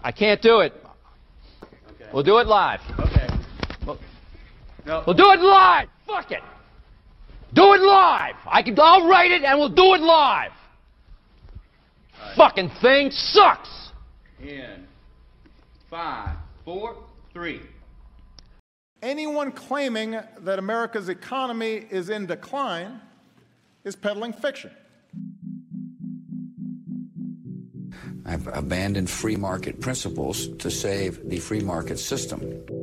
I can't do it. Okay. We'll do it live. Okay. No. We'll do it live. Fuck it. Do it live. I'll write it and we'll do it live. Right. Fucking thing sucks. In 5, 4, 3. Anyone claiming that America's economy is in decline is peddling fiction. I've abandoned free market principles to save the free market system.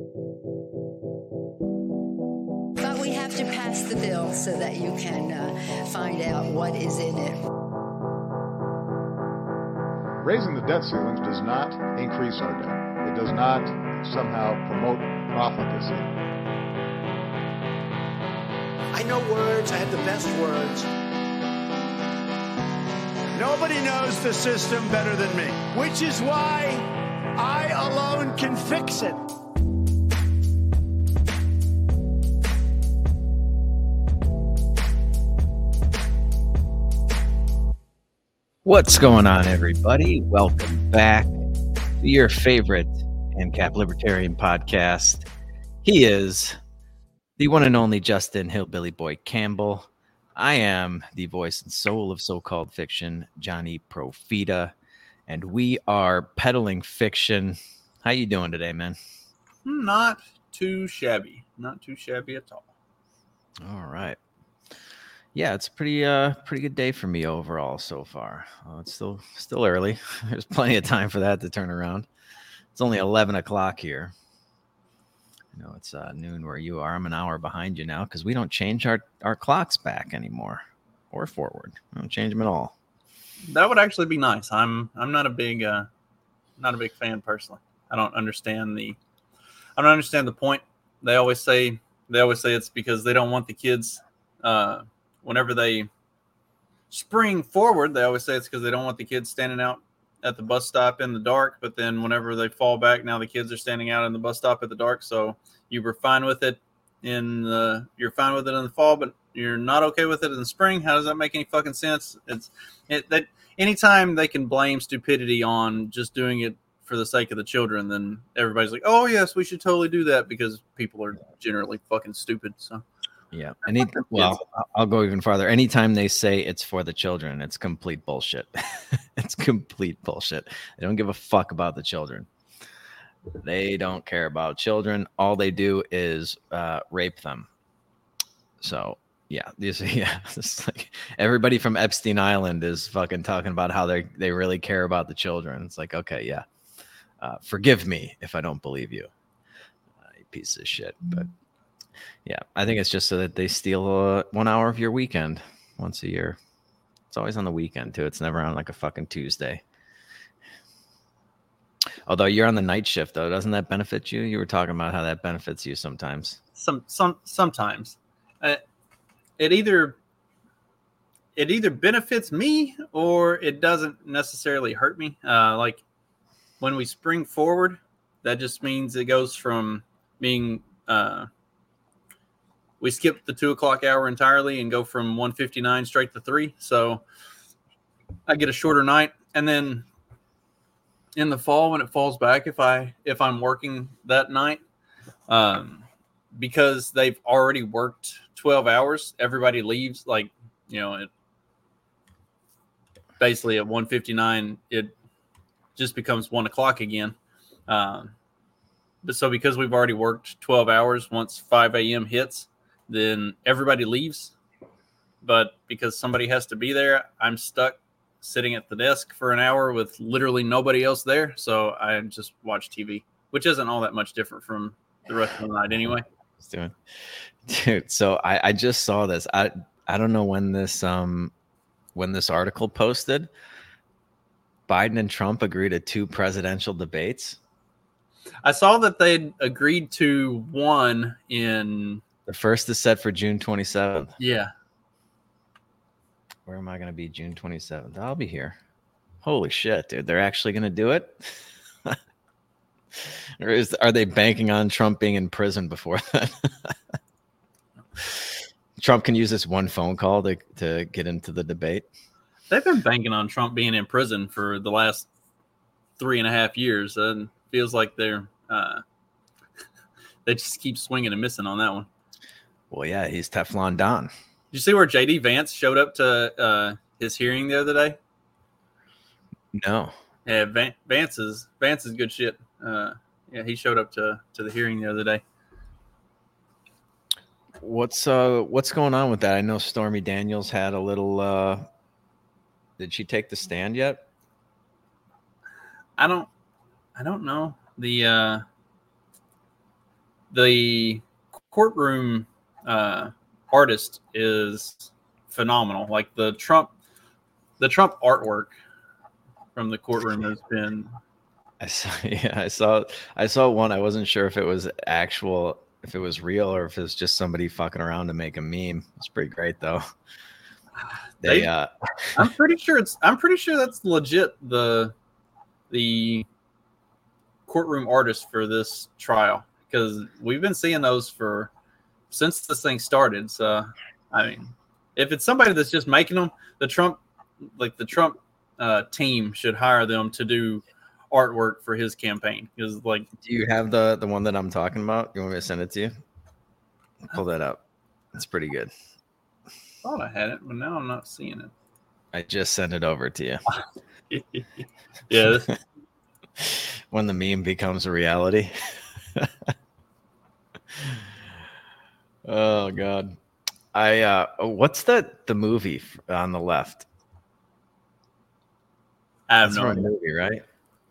But we have to pass the bill so that you can find out what is in it. Raising the debt ceilings does not increase our debt. It does not somehow promote profligacy. I know words. I have the best words. Nobody knows the system better than me, which is why I alone can fix it. What's going on, everybody? Welcome back to your favorite ANCAP Libertarian podcast. He is the one and only Justin Hillbilly Boy Campbell. I am the voice and soul of so-called fiction, Johnny Profita, and we are peddling fiction. How you doing today, man? Not too shabby. Not too shabby at all. All right. Yeah, it's a pretty good day for me overall so far. It's still early. There's plenty of time for that to turn around. It's only 11 o'clock here. I know it's noon where you are. I'm an hour behind you now because we don't change our clocks back anymore or forward. We don't change them at all. That would actually be nice. I'm not a big fan personally. I don't understand the point. They always say it's because they don't want the kids. Whenever they spring forward, they always say it's because they don't want the kids standing out at the bus stop in the dark. But then whenever they fall back, now the kids are standing out in the bus stop at the dark. So you were fine with it you're fine with it in the fall, but you're not okay with it in the spring. How does that make any fucking sense? That anytime they can blame stupidity on just doing it for the sake of the children, then everybody's like, oh yes, we should totally do that because people are generally fucking stupid. So. Yeah. I'll go even farther. Anytime they say it's for the children, it's complete bullshit. It's complete bullshit. They don't give a fuck about the children. They don't care about children. All they do is rape them. So it's like everybody from Epstein Island is fucking talking about how they really care about the children. It's like, okay, yeah. Forgive me if I don't believe you, you piece of shit. But yeah, I think it's just so that they steal 1 hour of your weekend once a year. It's always on the weekend, too. It's never on like a fucking Tuesday. Although you're on the night shift, though, doesn't that benefit you? You were talking about how that benefits you sometimes. Sometimes. It either benefits me or it doesn't necessarily hurt me. Like when we spring forward, that just means it goes from being... we skip the 2 o'clock hour entirely and go from 1:59 straight to 3. So I get a shorter night. And then in the fall, when it falls back, if I'm working that night, because they've already worked 12 hours, everybody leaves basically at 1:59, it just becomes 1 o'clock again. But so because we've already worked 12 hours, once 5 a.m. hits, then everybody leaves. But because somebody has to be there, I'm stuck sitting at the desk for an hour with literally nobody else there. So I just watch TV, which isn't all that much different from the rest of the night anyway. Dude, so I just saw this. I don't know when this article posted. Biden and Trump agreed to 2 presidential debates. I saw that they'd agreed to one in... The first is set for June 27th. Yeah. Where am I going to be June 27th? I'll be here. Holy shit, dude. They're actually going to do it? Or are they banking on Trump being in prison before that? Trump can use this one phone call to get into the debate. They've been banking on Trump being in prison for the last 3.5 years, and feels like they're they just keep swinging and missing on that one. Well, yeah, he's Teflon Don. Did you see where J.D. Vance showed up to his hearing the other day? No. Yeah, Vance is good shit. Yeah, he showed up to the hearing the other day. What's going on with that? I know Stormy Daniels had a little. Did she take the stand yet? I don't know. The courtroom artist is phenomenal. Like the Trump artwork from the courtroom has been. I saw one. I wasn't sure if it was actual, if it was real, or if it's just somebody fucking around to make a meme. It's pretty great though. I'm pretty sure that's legit. The courtroom artist for this trial, because we've been seeing those since this thing started. So, I mean, if it's somebody that's just making them, the Trump team should hire them to do artwork for his campaign. Because, like, do you have the one that I'm talking about? You want me to send it to you? Pull that up. It's pretty good. I thought I had it, but now I'm not seeing it. I just sent it over to you. Yeah. When the meme becomes a reality. Oh God. What's the movie on the left? I have That's no idea. movie, right?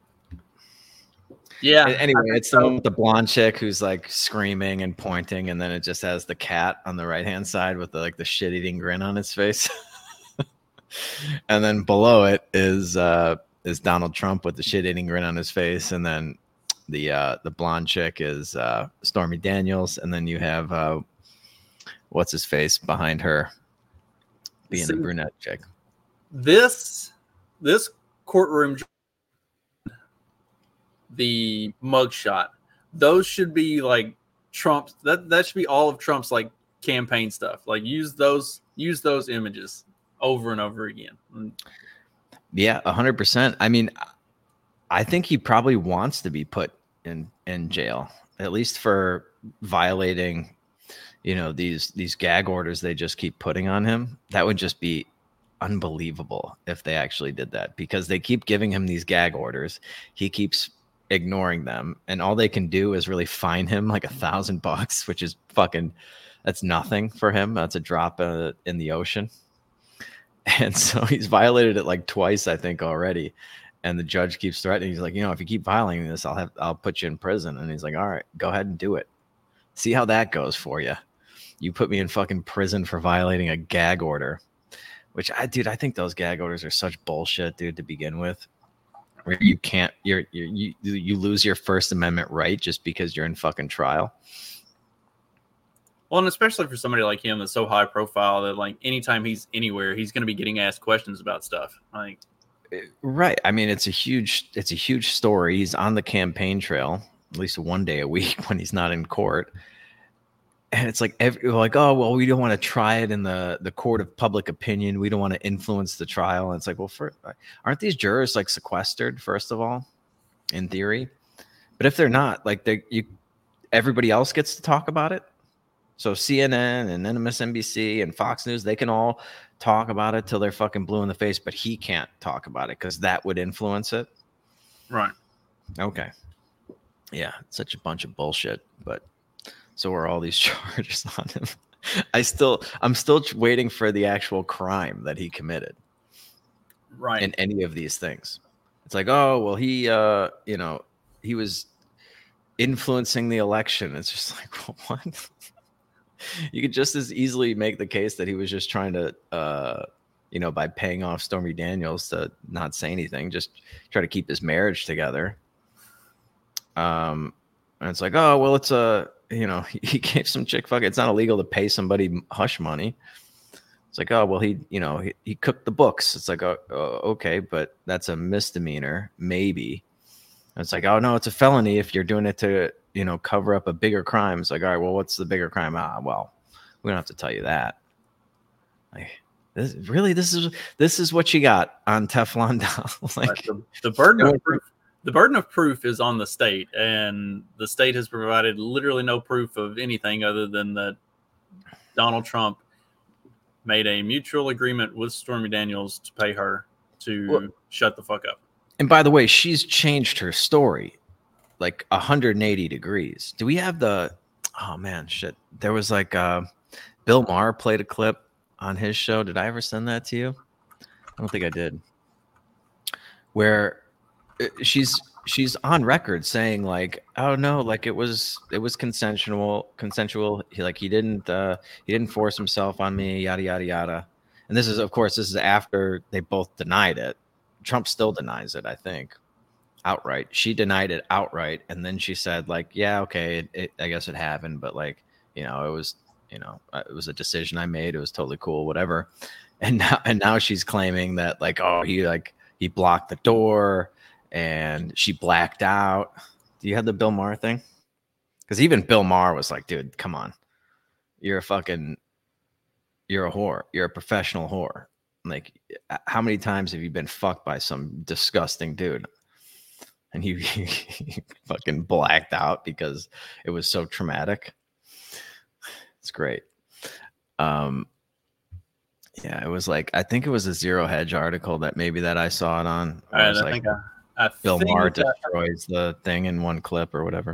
Yeah. Anyway, it's the one with the blonde chick who's like screaming and pointing, and then it just has the cat on the right-hand side with the shit-eating grin on his face. And then below it is Donald Trump with the shit-eating grin on his face, and then the blonde chick is Stormy Daniels, and then you have what's his face behind her being the brunette chick. This courtroom, the mugshot, those should be like Trump's. That should be all of Trump's like campaign stuff. Like use those images over and over again. Yeah, 100%. I mean, I think he probably wants to be put in jail, at least for violating, these gag orders they just keep putting on him. That would just be unbelievable if they actually did that, because they keep giving him these gag orders. He keeps ignoring them, and all they can do is really fine him like $1,000, which is that's nothing for him. That's a drop in the ocean. And so he's violated it like twice, I think, already. And the judge keeps threatening. He's like, if you keep violating this, I'll put you in prison. And he's like, all right, go ahead and do it. See how that goes for you. You put me in fucking prison for violating a gag order, which I think those gag orders are such bullshit, dude, to begin with. Where you can't, you lose your First Amendment right just because you're in fucking trial. Well, and especially for somebody like him that's so high profile that like anytime he's anywhere, he's going to be getting asked questions about stuff. Like, right. I mean, it's a huge story. He's on the campaign trail at least one day a week when he's not in court. And it's like, oh, well, we don't want to try it in the court of public opinion. We don't want to influence the trial. And it's like, well, aren't these jurors like sequestered, first of all, in theory? But if they're not, like everybody else gets to talk about it. So CNN and MSNBC and Fox News, they can all talk about it till they're fucking blue in the face, but he can't talk about it because that would influence it. Right. Okay. Yeah, such a bunch of bullshit, but so are all these charges on him. I'm still waiting for the actual crime that he committed. Right. In any of these things. It's like, oh, well, he was influencing the election. It's just like, well, what? You could just as easily make the case that he was just trying to, by paying off Stormy Daniels to not say anything, just try to keep his marriage together. And it's like, oh, well, it's he gave some chick fuck. It's not illegal to pay somebody hush money. It's like, oh, well, he cooked the books. It's like, oh, okay, but that's a misdemeanor, maybe. And it's like, oh, no, it's a felony if you're doing it to, cover up a bigger crime. It's like, all right, well, what's the bigger crime? Well, we don't have to tell you that. Like, this is what you got on Teflon Don. Like, the burden of proof. the burden of proof is on the state, and the state has provided literally no proof of anything other than that Donald Trump made a mutual agreement with Stormy Daniels to pay her to shut the fuck up. And by the way, she's changed her story like 180 degrees. Do we have the... Oh, man, shit. There was like Bill Maher played a clip on his show. Did I ever send that to you? I don't think I did. Where she's on record saying like, oh no, like it was consensual. He didn't force himself on me, yada yada yada. And this is after they both denied it. Trump still denies it, I think, outright. She denied it outright, and then she said like, yeah, okay, I guess it happened, but like, it was a decision I made. It was totally cool, whatever. And now she's claiming that like, oh, he blocked the door and she blacked out. Do you have the Bill Maher thing? Because even Bill Maher was like, dude, come on. You're a whore. You're a professional whore. Like, how many times have you been fucked by some disgusting dude? And he fucking blacked out because it was so traumatic. It's great. Yeah, it was like, I think it was a Zero Hedge article that I saw it on. All right, I think Bill Maher destroys the thing in one clip or whatever.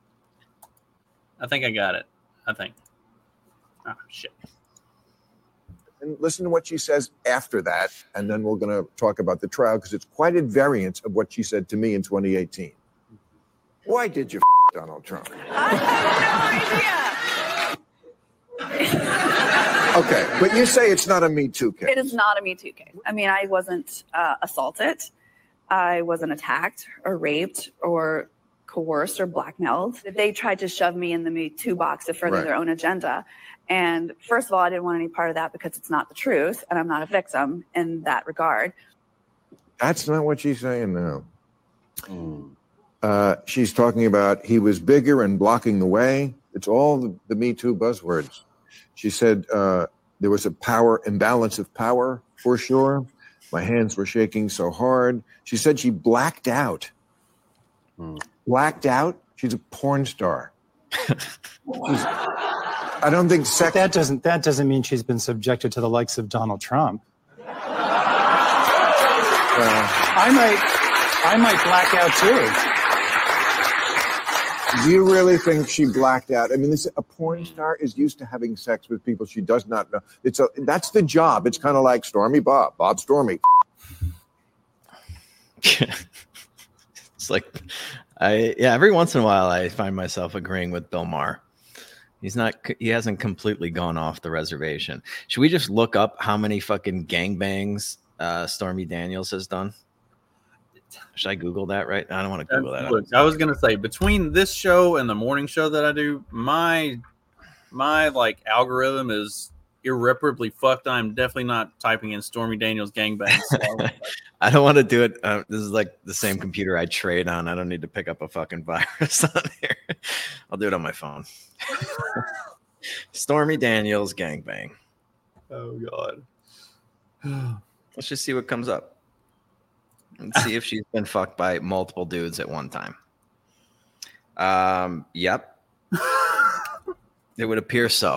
I think I got it. Oh, shit. And listen to what she says after that, and then we're going to talk about the trial, because it's quite a variance of what she said to me in 2018. Why did you Donald Trump? I have no idea. Okay, but you say it's not a Me Too case. It is not a Me Too case. I mean, I wasn't assaulted. I wasn't attacked or raped or coerced or blackmailed. They tried to shove me in the Me Too box to further their own agenda. And first of all, I didn't want any part of that because it's not the truth, and I'm not a victim in that regard. That's not what she's saying now. She's talking about he was bigger and blocking the way. It's all the Me Too buzzwords. She said there was a power imbalance of power for sure. My hands were shaking so hard. She said she blacked out. Blacked out? She's a porn star. I don't think sex. That doesn't mean she's been subjected to the likes of Donald Trump. I might black out too. Do you really think she blacked out? I mean, a porn star is used to having sex with people she does not know. That's the job. It's kind of like Stormy Bob Stormy. It's like, every once in a while I find myself agreeing with Bill Maher. He hasn't completely gone off the reservation. Should we just look up how many fucking gangbangs Stormy Daniels has done? Should I Google that right? I don't want to Google that. Look, I was gonna say, between this show and the morning show that I do, my like algorithm is irreparably fucked. I'm definitely not typing in Stormy Daniels gangbang. So, I don't want to do it. This is like the same computer I trade on. I don't need to pick up a fucking virus on here. I'll do it on my phone. Stormy Daniels gangbang. Oh God. Let's just see what comes up. And see if she's been fucked by multiple dudes at one time. Yep. It would appear so.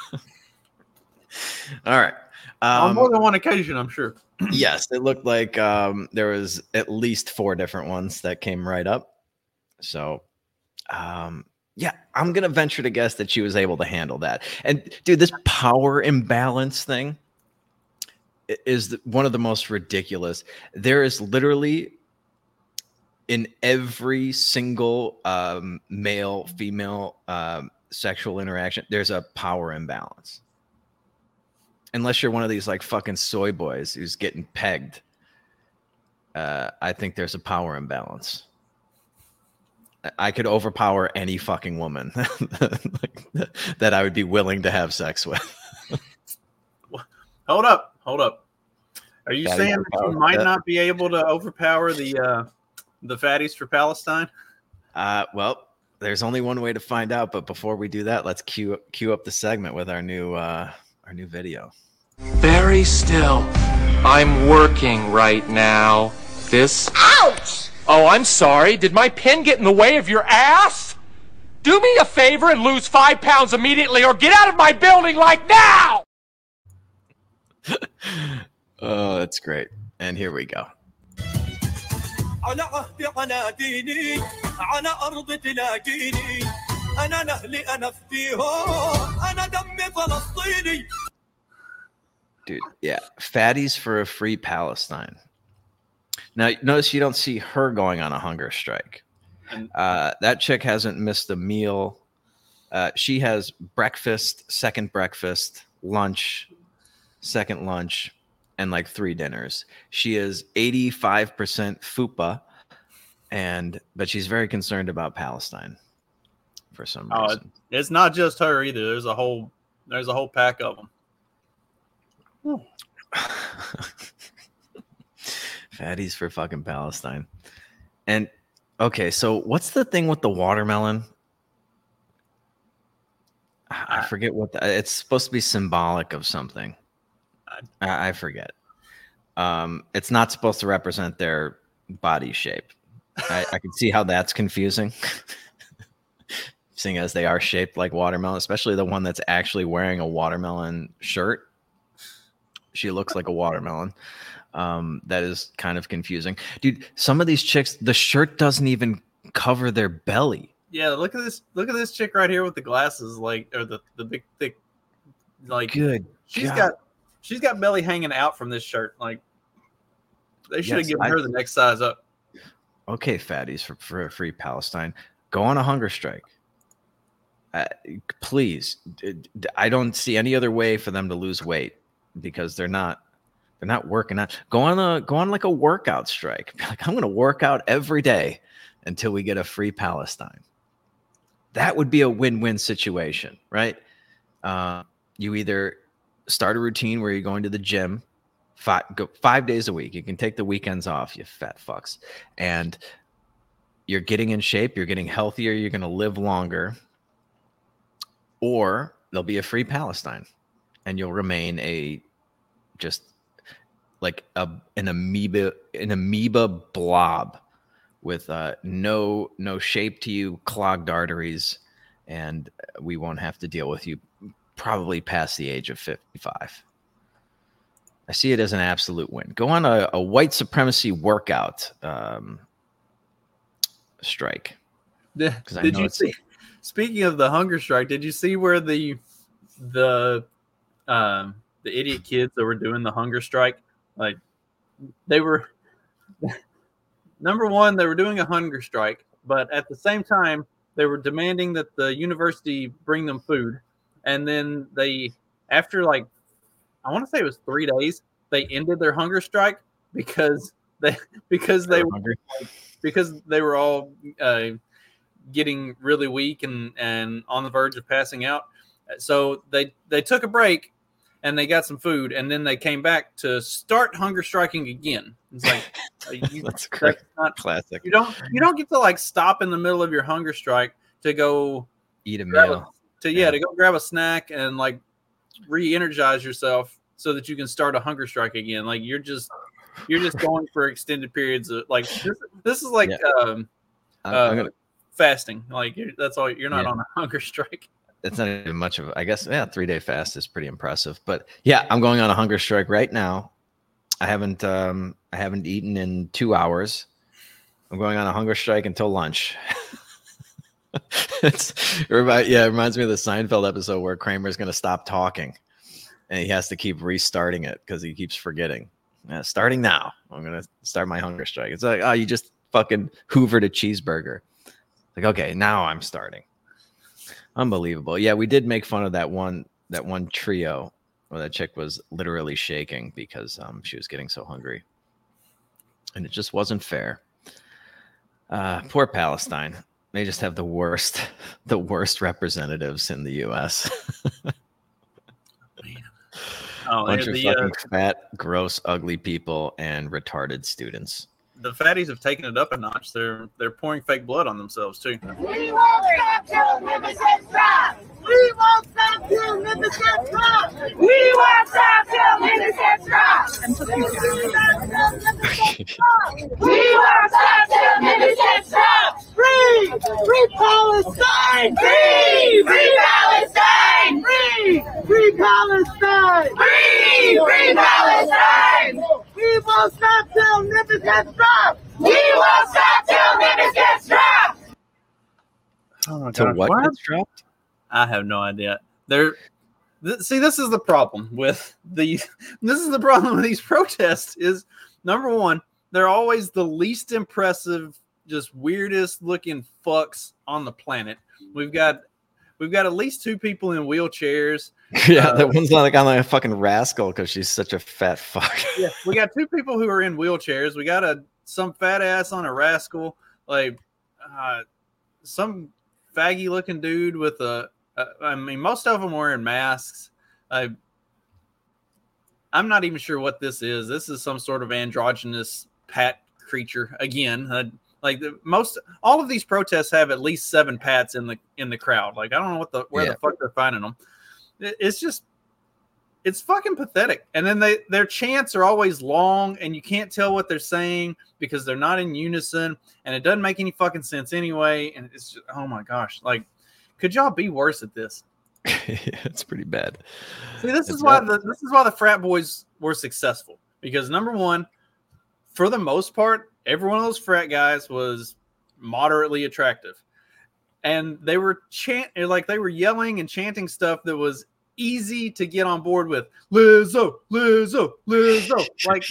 All right. On more than one occasion, I'm sure. Yes, it looked like there was at least 4 different ones that came right up. So, yeah, I'm going to venture to guess that she was able to handle that. And, dude, this power imbalance thing is one of the most ridiculous. There is literally in every single male female sexual interaction, there's a power imbalance. Unless you're one of these like fucking soy boys who's getting pegged, I think there's a power imbalance. I could overpower any fucking woman that I would be willing to have sex with. Hold up. Are you saying that you might not be able to overpower the fatties for Palestine? Well, there's only one way to find out. But before we do that, let's cue up the segment with our new video. Very still. I'm working right now. This. Ouch! Oh, I'm sorry. Did my pen get in the way of your ass? Do me a favor and lose 5 pounds immediately or get out of my building like now! Oh, that's great. And here we go. Dude, yeah. Fatties for a free Palestine. Now, notice you don't see her going on a hunger strike. That chick hasn't missed a meal. She has breakfast, second breakfast, lunch, second lunch, and like 3 dinners. She is 85% fupa, but she's very concerned about Palestine for some reason. It's not just her either. There's a whole pack of them. Fatties for fucking Palestine. And okay, so what's the thing with the watermelon? I forget what it's supposed to be symbolic of something. I forget. It's not supposed to represent their body shape. I can see how that's confusing. Seeing as they are shaped like watermelon, especially the one that's actually wearing a watermelon shirt. She looks like a watermelon. That is kind of confusing. Dude, some of these chicks, the shirt doesn't even cover their belly. Yeah, look at this chick right here with the glasses, like, or the big thick, like, good. She's got belly hanging out from this shirt. Like, they should have given her the next size up. Okay, fatties for a free Palestine, go on a hunger strike. Please, I don't see any other way for them to lose weight because they're not working out. Go on like a workout strike. Like, I'm going to work out every day until we get a free Palestine. That would be a win-win situation, right? You either start a routine where you're going to the gym 5 days a week. You can take the weekends off, you fat fucks. And you're getting in shape. You're getting healthier. You're going to live longer. Or there'll be a free Palestine. And you'll remain an amoeba blob with no shape to you, clogged arteries, and we won't have to deal with you probably past the age of 55. I see it as an absolute win. Go on a white supremacy workout strike. Did you see? Speaking of the hunger strike, did you see where the idiot kids that were doing the hunger strike, like, they were number one, they were doing a hunger strike, but at the same time they were demanding that the university bring them food. And then after like, I want to say it was 3 days, they ended their hunger strike because they were all getting really weak and on the verge of passing out. So they took a break and they got some food, and then they came back to start hunger striking again. It's like, that's great. Classic. You don't get to like stop in the middle of your hunger strike to go eat a meal. To go grab a snack and like re-energize yourself so that you can start a hunger strike again. Like, you're just going for extended periods of like this is like fasting. Like, that's all. You're not on a hunger strike. It's not even much of, I guess, 3-day fast is pretty impressive. But yeah, I'm going on a hunger strike right now. I haven't eaten in 2 hours. I'm going on a hunger strike until lunch. It reminds me of the Seinfeld episode where Kramer's going to stop talking and he has to keep restarting it because he keeps forgetting. Starting now, I'm going to start my hunger strike. It's like, oh, you just fucking hoovered a cheeseburger. Like, okay, now I'm starting. Unbelievable. Yeah, we did make fun of that one trio where that chick was literally shaking because she was getting so hungry. And it just wasn't fair. Poor Palestine. They just have the worst representatives in the U.S. Bunch of fucking fat, gross, ugly people and retarded students. The fatties have taken it up a notch. They're pouring fake blood on themselves too. We won't stop till Mississippi stops. We won't stop till niggas get dropped. We won't stop till niggas get dropped. We won't stop till niggas get dropped. Free! Free Palestine! Free! Free Palestine! Free! Free Palestine! Free! Free Palestine! We won't stop till niggas get dropped. We won't stop till niggas get dropped. Oh my To gosh, what gets dropped? I have no idea. See, this is the problem with these. This is the problem with these protests. Is number one, they're always the least impressive, just weirdest looking fucks on the planet. We've got at least 2 people in wheelchairs. Yeah, that one's like on like a fucking rascal because she's such a fat fuck. Yeah, we got 2 people who are in wheelchairs. We got some fat ass on a rascal, like some faggy looking dude with I mean, most of them wearing masks. I'm not even sure what this is. This is some sort of androgynous pat creature again. All of these protests have at least 7 pats in the crowd. Like, I don't know where the fuck they're finding them. It's fucking pathetic. And then their chants are always long, and you can't tell what they're saying because they're not in unison, and it doesn't make any fucking sense anyway. And it's just, oh my gosh, like, could y'all be worse at this? It's pretty bad. See, this is why the frat boys were successful, because number one, for the most part, every one of those frat guys was moderately attractive, and they were they were yelling and chanting stuff that was easy to get on board with. Lizzo, Lizzo, Lizzo. Like,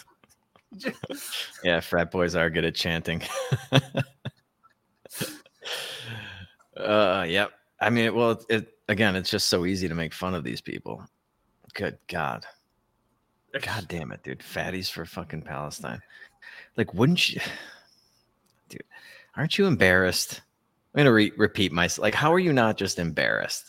yeah, frat boys are good at chanting. Yep. I mean, well, again, it's just so easy to make fun of these people. Good God. God damn it, dude. Fatties for fucking Palestine. Like, wouldn't you, dude, aren't you embarrassed? I'm going to repeat myself. Like, how are you not just embarrassed?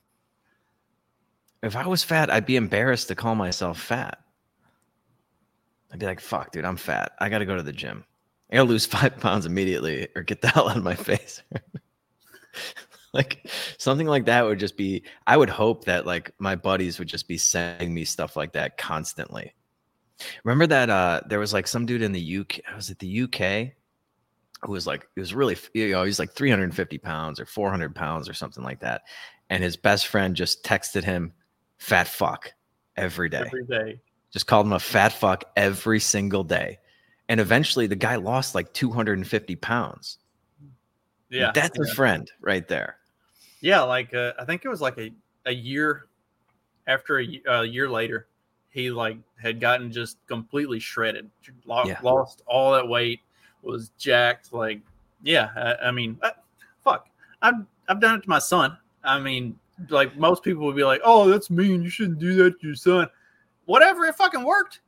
If I was fat, I'd be embarrassed to call myself fat. I'd be like, fuck, dude, I'm fat. I got to go to the gym. I got to lose 5 pounds immediately or get the hell out of my face. Like, something like that would just be, I would hope that like my buddies would just be sending me stuff like that constantly. Remember that there was like some dude in the UK, was it the UK? Who was like, it was really, he's like 350 pounds or 400 pounds or something like that. And his best friend just texted him fat fuck every day. Every day. Just called him a fat fuck every single day. And eventually the guy lost like 250 pounds. Yeah. That's a friend right there. Yeah. Like, I think it was like a year after a year later, he like had gotten just completely shredded, lost all that weight, was jacked. Like, yeah, I mean, fuck, I've done it to my son. I mean, like, most people would be like, oh, that's mean, you shouldn't do that to your son. Whatever, it fucking worked.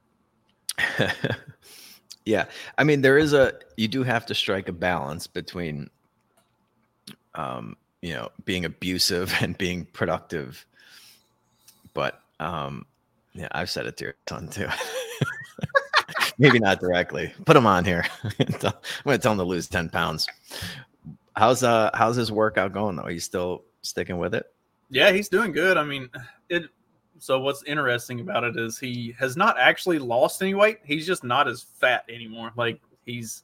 Yeah, I mean, you do have to strike a balance between being abusive and being productive. But yeah, I've said it to your son too. Maybe not directly. Put him on here. I'm going to tell him to lose 10 pounds. How's his workout going though? He's still sticking with it? Yeah, he's doing good. I mean, so what's interesting about it is he has not actually lost any weight. He's just not as fat anymore. Like, he's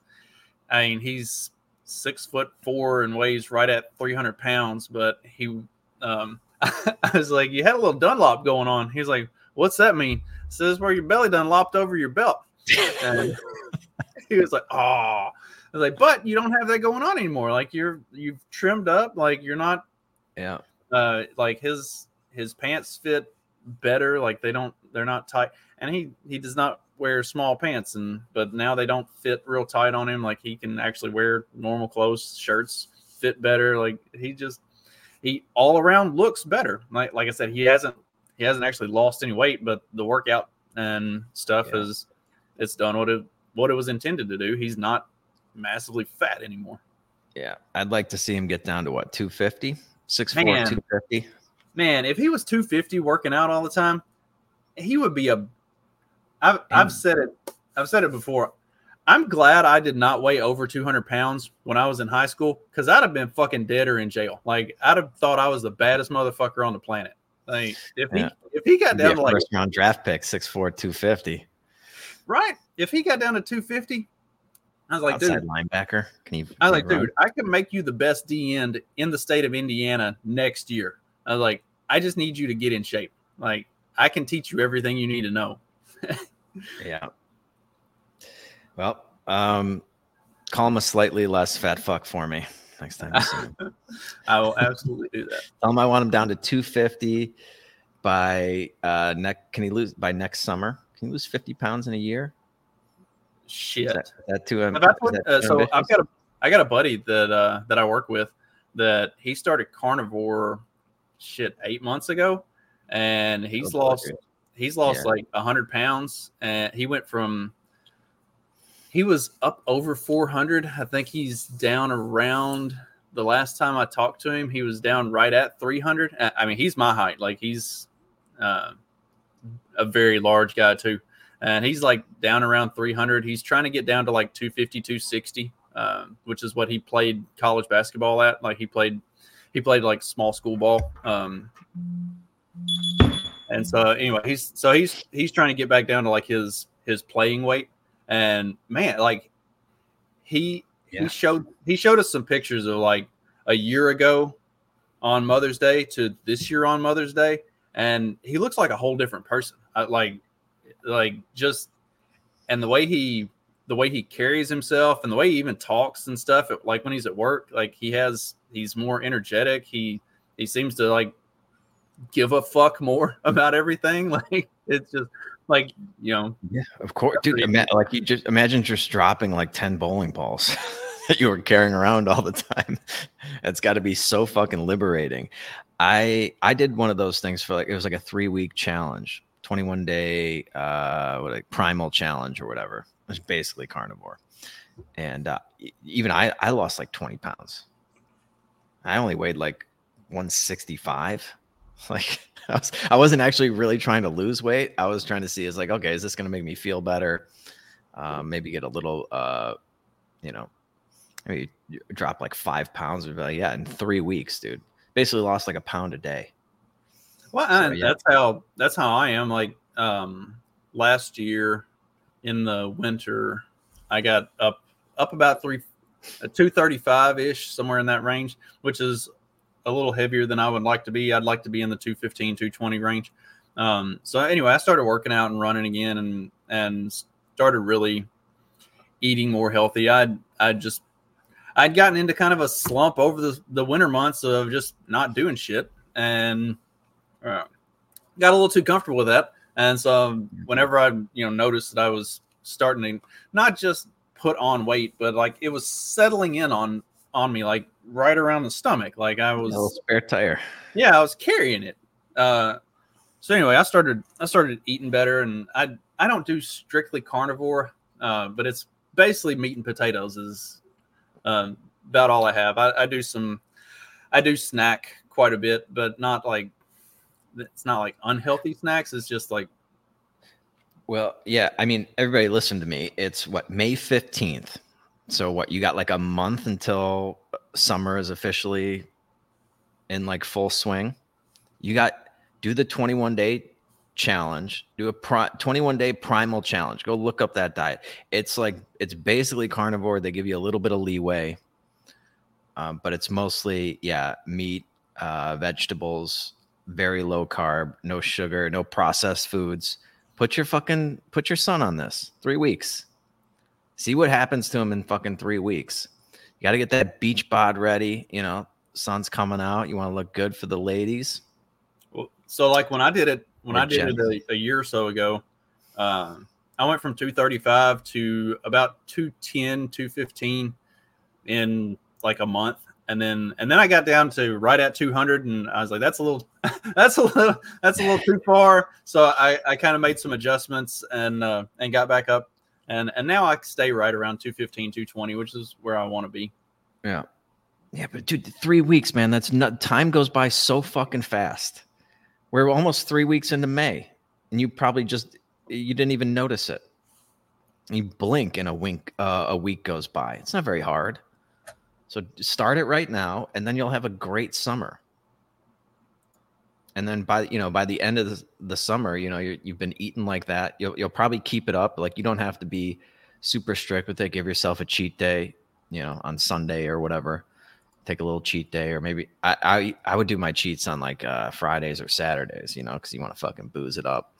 6'4" and weighs right at 300 pounds. But he, I was like, you had a little Dunlop going on. He's like, what's that mean? It says where your belly done lopped over your belt. And he was like, oh, I was like, but you don't have that going on anymore. Like, you've trimmed up. Like, you're not. Yeah. Like his pants fit better. Like, they're not tight. And he does not wear small pants, but now they don't fit real tight on him. Like, he can actually wear normal clothes, shirts fit better. Like, he all around looks better. Like I said, he hasn't actually lost any weight, but the workout and stuff it's done what it was intended to do. He's not massively fat anymore. Yeah. I'd like to see him get down to what, 250? 6'4", 250? Man, if he was 250 working out all the time, he would be I've said it before. I'm glad I did not weigh over 200 pounds when I was in high school, because I'd have been fucking dead or in jail. Like, I'd have thought I was the baddest motherfucker on the planet. Like, if he got down to like first round draft pick, 6'4", 250. Right. If he got down to 250, I was like, outside dude, linebacker. I was like, dude, I can make you the best D end in the state of Indiana next year. I was like, I just need you to get in shape. Like, I can teach you everything you need to know. Yeah. Well, call him a slightly less fat fuck for me next time you see him. I will absolutely do that. Tell him I want him down to 250 by Can he lose by next summer? Can he lose 50 pounds in a year? Shit. Is that too? So I got a buddy that I work with that he started carnivore 8 months ago, and he's lost like 100 pounds, and he was up over 400. I think he's down around, the last time I talked to him, he was down right at 300. I mean, he's my height. Like, he's a very large guy too. And he's like down around 300. He's trying to get down to like 250, 260, which is what he played college basketball at. Like, he played like small school ball. And so anyway, he's trying to get back down to like his playing weight. And man, like he showed us some pictures of like a year ago on Mother's Day to this year on Mother's Day, and he looks like a whole different person. And the way he carries himself and the way he even talks and stuff, like when he's at work, like he's more energetic. He seems to like give a fuck more about everything. Like, it's just like, yeah, of course, dude. Like, you just imagine just dropping like 10 bowling balls that you were carrying around all the time. It's got to be so fucking liberating. I did one of those things for it was like a 3-week challenge, 21-day primal challenge or whatever. It was basically carnivore, and even I lost like 20 pounds. I only weighed like 165. Like, I wasn't actually really trying to lose weight. I was trying to see, okay, is this going to make me feel better? Maybe get a little, maybe drop like 5 pounds. Or like, yeah, in 3 weeks, dude. Basically lost like a pound a day. Well, So, yeah. that's how I am. Like, last year in the winter, I got up about 235-ish, somewhere in that range, which is a little heavier than I would like to be. I'd like to be in the 215, 220 range. So anyway, I started working out and running again, and started really eating more healthy. I'd gotten into kind of a slump over the winter months of just not doing shit, and got a little too comfortable with that. And so whenever I noticed that I was starting to not just put on weight, but like it was settling in on me, like right around the stomach. Like I was a little spare tire. Yeah, I was carrying it. So anyway, I started eating better, and I don't do strictly carnivore, but it's basically meat and potatoes is about all I have. I do snack quite a bit, but not like, it's not like unhealthy snacks. It's just like, well, yeah. I mean, everybody listen to me. It's May 15th. So you got like a month until summer is officially in like full swing. Do the 21-day challenge, do a 21-day primal challenge. Go look up that diet. It's basically carnivore. They give you a little bit of leeway, but it's mostly, meat, vegetables, very low carb, no sugar, no processed foods. Put your son on this 3 weeks. See what happens to him in fucking 3 weeks. You got to get that beach bod ready. Sun's coming out. You want to look good for the ladies. Well, so like when I did it a year or so ago, I went from 235 to about 210, 215 in like a month. And then I got down to right at 200, and I was like, that's a little too far. So I kind of made some adjustments and got back up. And now I stay right around 215, 220, which is where I want to be. Yeah. Yeah, but dude, 3 weeks, man, time goes by so fucking fast. We're almost 3 weeks into May, and you probably you didn't even notice it. You blink and a week goes by. It's not very hard. So start it right now, and then you'll have a great summer. And then by the end of the summer, you've been eating like that. You'll probably keep it up. Like, you don't have to be super strict with it. Give yourself a cheat day, on Sunday or whatever. Take a little cheat day, or maybe I would do my cheats on like Fridays or Saturdays, because you want to fucking booze it up.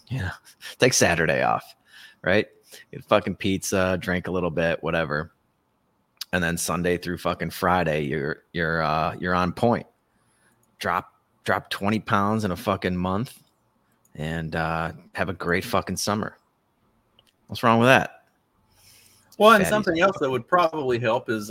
Take Saturday off, right? Get fucking pizza, drink a little bit, whatever, and then Sunday through fucking Friday, you're on point. Drop 20 pounds in a fucking month, and have a great fucking summer. What's wrong with that? Well, and something else that would probably help is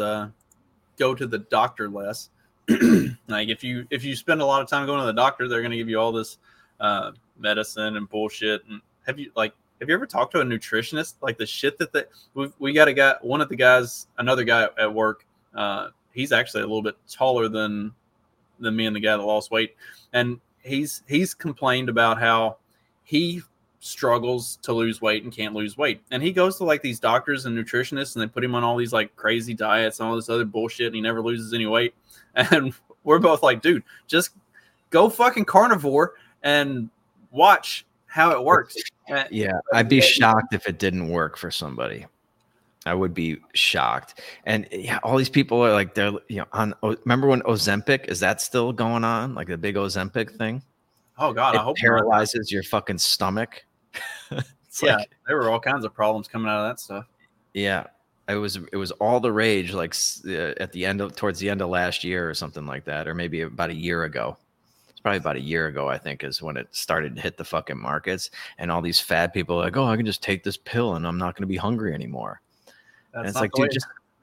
go to the doctor less. Like if you spend a lot of time going to the doctor, they're going to give you all this medicine and bullshit. And have you ever talked to a nutritionist? Like the shit that we got another guy at work. He's actually a little bit taller than me and the guy that lost weight, and he's complained about how he struggles to lose weight and can't lose weight. And he goes to like these doctors and nutritionists, and they put him on all these like crazy diets and all this other bullshit, and he never loses any weight. And we're both like, dude, just go fucking carnivore and watch how it works. Yeah, I'd be shocked if it didn't work for somebody. I would be shocked. And yeah, all these people are like, they're on. Remember when Ozempic, is that still going on? Like the big Ozempic thing? Oh God, I hope paralyzes your fucking stomach. There were all kinds of problems coming out of that stuff. Yeah, it was all the rage, like towards the end of last year or something like that, or maybe about a year ago. It's probably about a year ago, I think, is when it started to hit the fucking markets, and all these fat people are like, oh, I can just take this pill and I'm not going to be hungry anymore. And it's like, dude,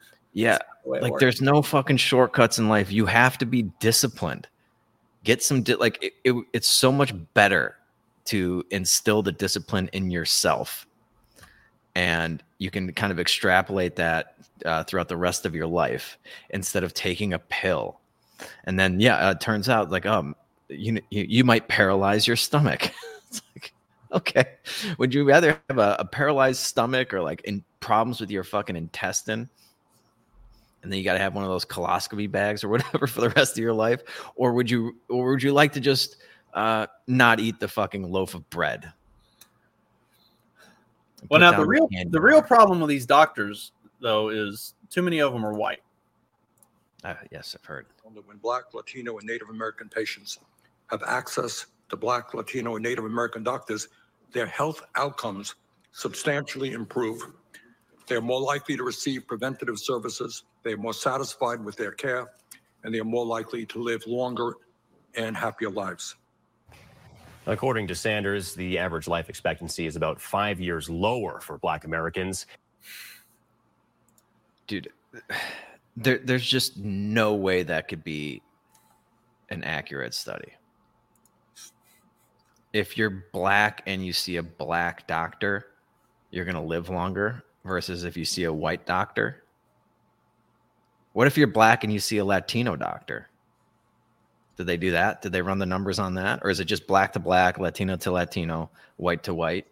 like there's no fucking shortcuts in life. You have to be disciplined. Get some it's so much better to instill the discipline in yourself, and you can kind of extrapolate that throughout the rest of your life instead of taking a pill. And then it turns out like you might paralyze your stomach. It's like, okay, would you rather have a paralyzed stomach or like problems with your fucking intestine, and then you got to have one of those coloscopy bags or whatever for the rest of your life, or would you like to just not eat the fucking loaf of bread? Well, now the real problem with these doctors though is too many of them are white. Yes, I've heard. When Black, Latino, and Native American patients have access to Black, Latino, and Native American doctors, their health outcomes substantially improve. They're more likely to receive preventative services. They're more satisfied with their care, and they're more likely to live longer and happier lives. According to Sanders, the average life expectancy is about 5 years lower for Black Americans. Dude, there's just no way that could be an accurate study. If you're Black and you see a Black doctor, you're going to live longer versus if you see a white doctor. What if you're Black and you see a Latino doctor? Did they do that? Did they run the numbers on that? Or is it just Black to Black, Latino to Latino, white to white?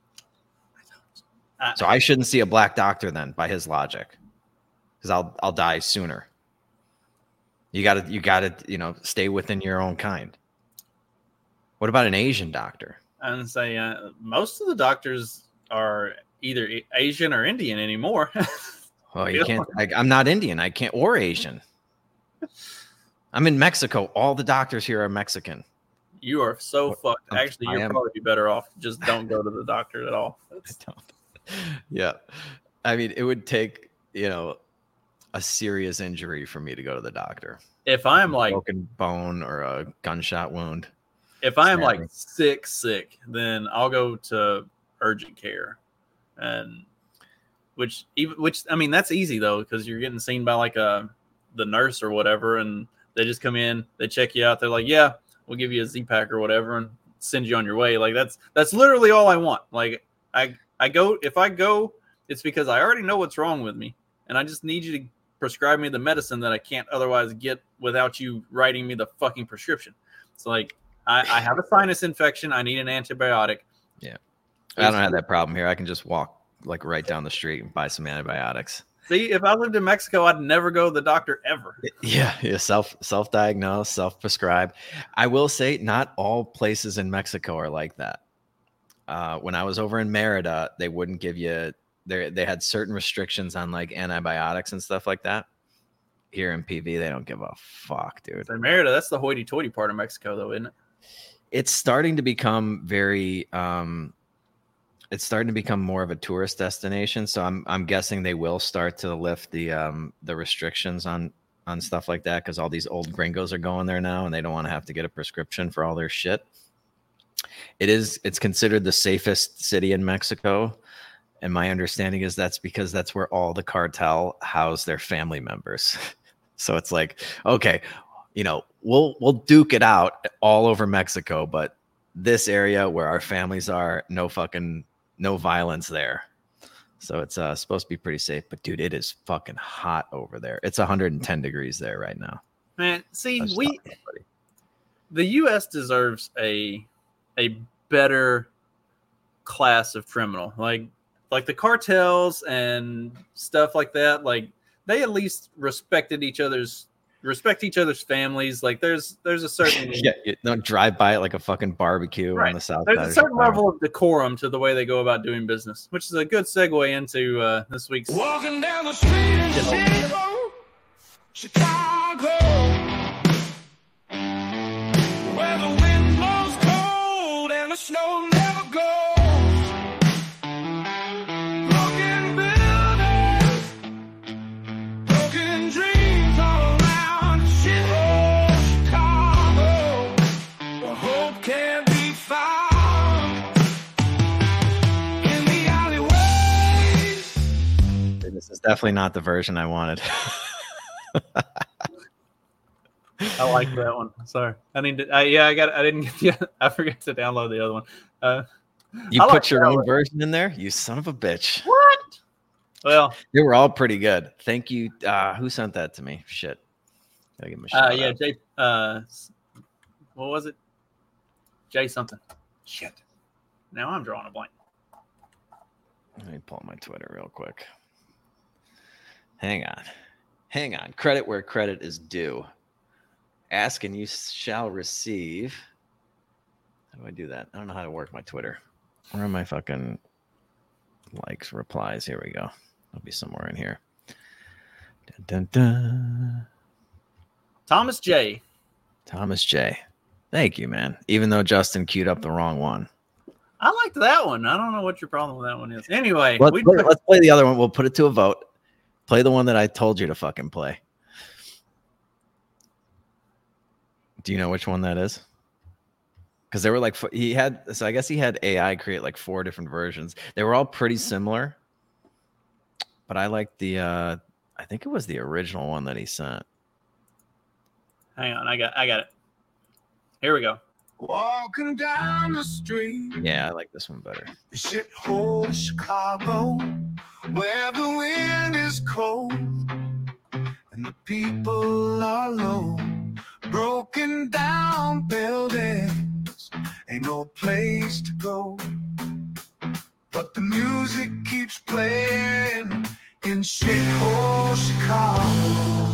So I shouldn't see a Black doctor then, by his logic, because I'll die sooner. You gotta stay within your own kind. What about an Asian doctor? I would say most of the doctors are either Asian or Indian anymore. Well, you can't. I'm not Indian. I can't, or Asian. I'm in Mexico. All the doctors here are Mexican. You are so fucked. Actually, you'd probably be better off. Just don't go to the doctor at all. Yeah. I mean, it would take, a serious injury for me to go to the doctor. If I'm like broken bone or a gunshot wound. If I am like sick, then I'll go to urgent care. And which I mean, that's easy though, because you're getting seen by like the nurse or whatever, and they just come in, they check you out. They're like, yeah, we'll give you a Z-Pack or whatever and send you on your way. Like that's literally all I want. Like if I go, it's because I already know what's wrong with me, and I just need you to prescribe me the medicine that I can't otherwise get without you writing me the fucking prescription. It's like I have a sinus infection. I need an antibiotic. Yeah, I don't have that problem here. I can just walk like right down the street and buy some antibiotics. See, if I lived in Mexico, I'd never go to the doctor ever. Yeah, self-diagnose, self-prescribe. I will say not all places in Mexico are like that. When I was over in Merida, they wouldn't give you they had certain restrictions on like antibiotics and stuff like that. Here in PV, they don't give a fuck, dude. In Merida, that's the hoity-toity part of Mexico, though, isn't it? It's starting to become very it's starting to become more of a tourist destination. So I'm guessing they will start to lift the restrictions on stuff like that, because all these old gringos are going there now and they don't want to have to get a prescription for all their shit. It's considered the safest city in Mexico. And my understanding is that's because that's where all the cartel house their family members. So it's like, okay, we'll duke it out all over Mexico, but this area where our families are, no violence there. So it's supposed to be pretty safe. But dude, it is fucking hot over there. It's 110 degrees there right now. Man, see, the U.S. deserves a better class of criminal, like the cartels and stuff like that. Like they at least respect each other's families. Like there's a certain you don't drive by it like a fucking barbecue on the south side. There's a certain level of decorum to the way they go about doing business, which is a good segue into this week's Walking down the street in Chicago, where the wind blows cold and the snow never goes. Broken buildings, broken dreams all around shithole Chicago, where hope can't be found in the alleyways. This is definitely not the version I wanted. I like that one. Sorry, I need to. I didn't get. Yeah, I forgot to download the other one. You put your own version in there, you son of a bitch. What? Well, they were all pretty good. Thank you. Who sent that to me? Shit. Gotta give him a shout out. Jay. What was it? Jay something. Shit. Now I'm drawing a blank. Let me pull my Twitter real quick. Hang on. Credit where credit is due. Ask and you shall receive. How do I do that? I don't know how to work my Twitter. Where are my fucking likes, replies? Here we go. It'll be somewhere in here. Dun, dun, dun. Thomas J. Thank you, man. Even though Justin queued up the wrong one. I liked that one. I don't know what your problem with that one is. Anyway, let's play the other one. We'll put it to a vote. Play the one that I told you to fucking play. Do you know which one that is? Because they were like, I guess he had AI create like 4 different versions. They were all pretty similar. But I like I think it was the original one that he sent. Hang on, I got it. Here we go. Walking down the street. Yeah, I like this one better. Shithole Chicago, where the wind is cold and the people are low. Broken down buildings, ain't no place to go. But the music keeps playing in shithole Chicago.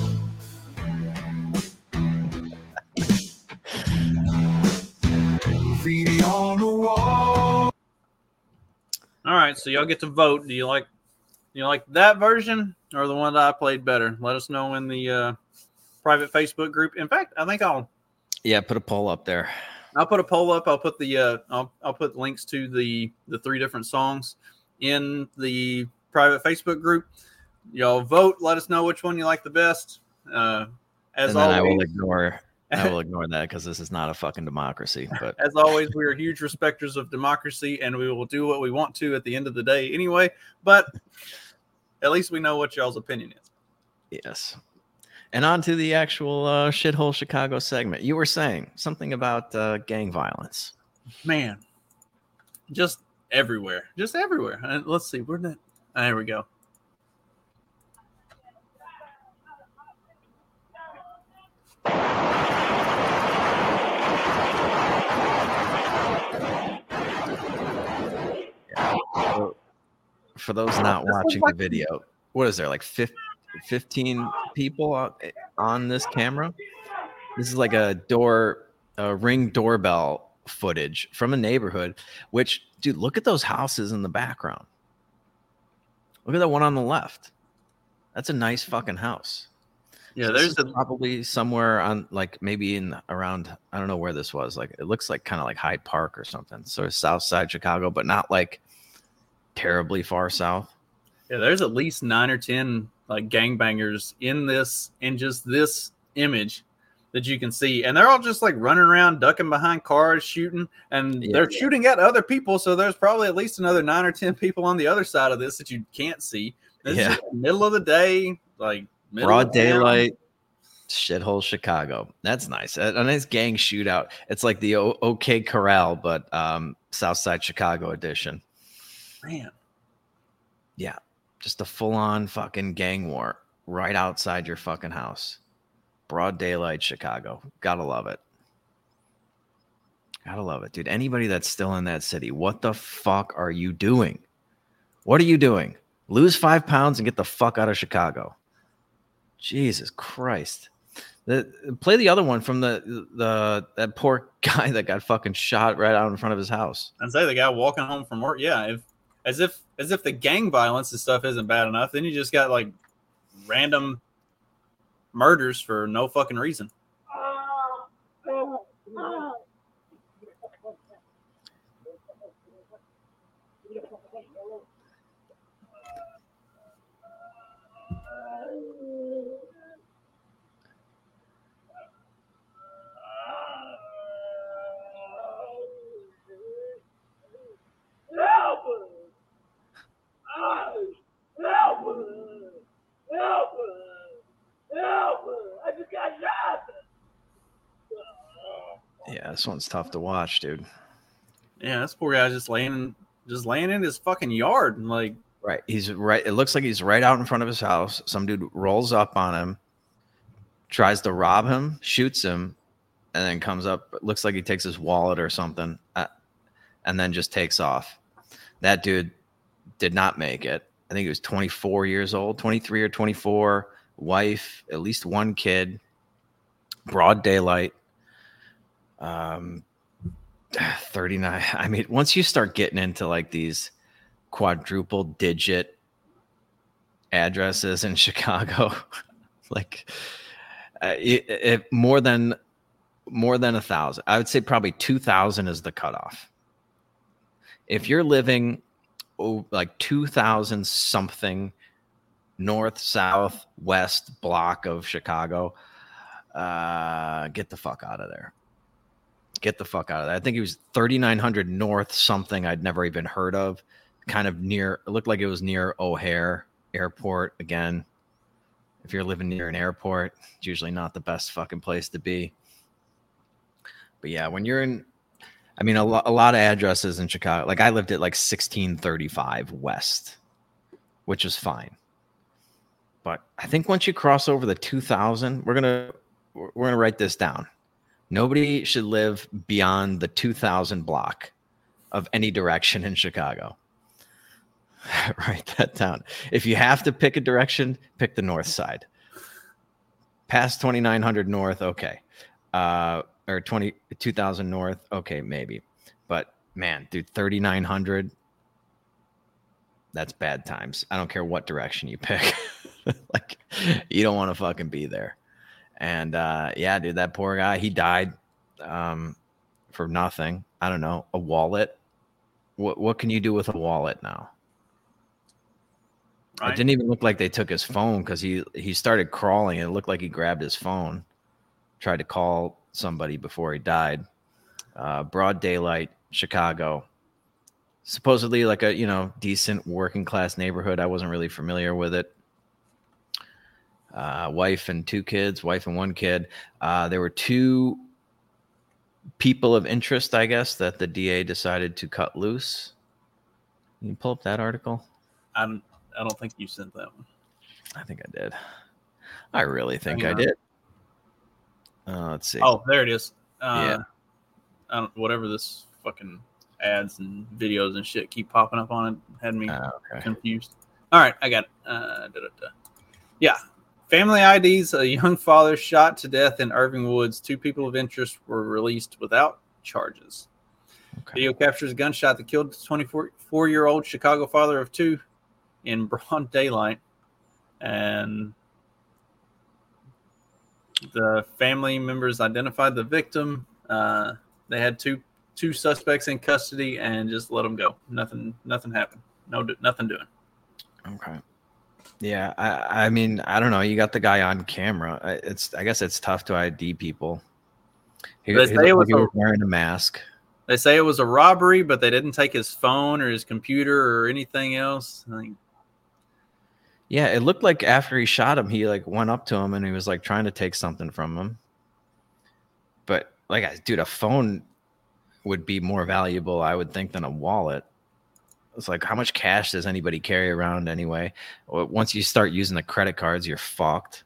Graffiti on the wall. All right, so y'all get to vote. Do you like that version or the one that I played better? Let us know in the private Facebook group. In fact, I think I'll put a poll up there. I'll put a poll up. I'll put the I'll put links to the 3 different songs in the private Facebook group. Y'all vote. Let us know which one you like the best. As always, I will ignore that because this is not a fucking democracy. But as always, we are huge respecters of democracy, and we will do what we want to at the end of the day anyway. But at least we know what y'all's opinion is. Yes. And on to the actual shithole Chicago segment. You were saying something about gang violence. Man, just everywhere. And let's see. Where'd that? There we go. for those not watching the video, what is there, like 15 people on this camera? This is like a Ring doorbell footage from a neighborhood, which, dude, look at those houses in the background. Look at that one on the left. That's a nice fucking house. Yeah, So there's probably somewhere on, like, maybe in around, I don't know where this was. Like, it looks like kind of like Hyde Park or something. Sort of south side Chicago, but not like terribly far south. Yeah, there's at least 9 or 10 like gangbangers in just this image that you can see, and they're all just like running around, ducking behind cars, shooting, and they're shooting at other people. So there's probably at least another 9 or 10 people on the other side of this that you can't see. This is the middle of the day, like broad daylight, shithole Chicago. That's nice. A nice gang shootout. It's like the OK Corral, but Southside Chicago edition. Man. Yeah. Just a full-on fucking gang war right outside your fucking house. Broad daylight Chicago. Gotta love it. Gotta love it, dude. Anybody that's still in that city, what the fuck are you doing? What are you doing? Lose 5 pounds and get the fuck out of Chicago. Jesus Christ. Play the other one from that poor guy that got fucking shot right out in front of his house. And say the guy walking home from work. Yeah, as if the gang violence and stuff isn't bad enough, then you just got like random murders for no fucking reason. Yeah, this one's tough to watch, dude. Yeah, this poor guy just laying in his fucking yard, and like, right, he's right. It looks like he's right out in front of his house. Some dude rolls up on him, tries to rob him, shoots him, and then comes up. It looks like he takes his wallet or something, and then just takes off. That dude did not make it. I think he was 24 years old, 23 or 24, wife, at least one kid, broad daylight. 39. I mean, once you start getting into like these quadruple digit addresses in Chicago, like more than 1,000, I would say probably 2,000 is the cutoff. If you're living like 2,000 something north, south, west block of Chicago, get the fuck out of there. Get the fuck out of there. I think it was 3,900 north something I'd never even heard of. Kind of near, it looked like it was near O'Hare Airport. Again, if you're living near an airport, it's usually not the best fucking place to be. But yeah, when you're in, I mean, a lot of addresses in Chicago. Like I lived at like 1635 West, which is fine. But I think once you cross over the 2,000, we're gonna write this down. Nobody should live beyond the 2,000 block of any direction in Chicago. Write that down. If you have to pick a direction, pick the north side. Past 2,900 north, okay. Or 2,000 north, okay, maybe. But man, dude, 3,900, that's bad times. I don't care what direction you pick. Like, you don't want to fucking be there. And yeah, dude, that poor guy, he died for nothing. I don't know, a wallet. What can you do with a wallet now? Right. It didn't even look like they took his phone because he started crawling. It looked like he grabbed his phone, tried to call somebody before he died. Broad daylight, Chicago. Supposedly like a decent working class neighborhood. I wasn't really familiar with it. Wife and one kid. There were 2 people of interest, I guess, that the DA decided to cut loose. Can you pull up that article? I don't think you sent that one. I think I did. I really think I did. Let's see. Oh, there it is. Yeah. Whatever this fucking ads and videos and shit keep popping up on it. Had me confused. All right, I got it. Yeah. Family IDs. A young father shot to death in Irving Woods. 2 people of interest were released without charges. Video captures a gunshot that killed the 24-year-old Chicago father of 2 in broad daylight. And the family members identified the victim. They had two suspects in custody and just let them go. Nothing happened. Nothing doing. Okay. Yeah, I mean, I don't know. You got the guy on camera. I guess it's tough to ID people. He was wearing a mask. They say it was a robbery, but they didn't take his phone or his computer or anything else. Yeah, it looked like after he shot him, he like went up to him and he was like trying to take something from him. But like, dude, a phone would be more valuable, I would think, than a wallet. It's like, how much cash does anybody carry around anyway? Once you start using the credit cards, you're fucked.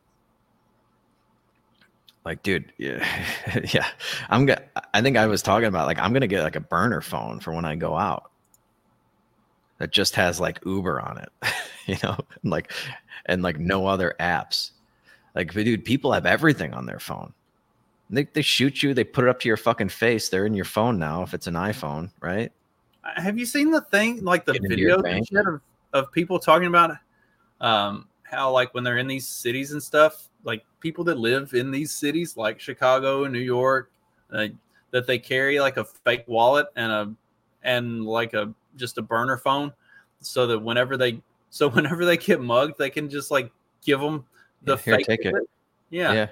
Like, dude, yeah, yeah. I think I was talking about like I'm gonna get like a burner phone for when I go out that just has like Uber on it, you know, and like no other apps. Like, dude, people have everything on their phone. They shoot you, they put it up to your fucking face. They're in your phone now if it's an iPhone, right? Have you seen the thing, like the videos and shit of people talking about how like when they're in these cities and stuff, like people that live in these cities like Chicago, New York, that they carry like a fake wallet and like just a burner phone, so that whenever they get mugged, they can just like give them the fake take it. Yeah.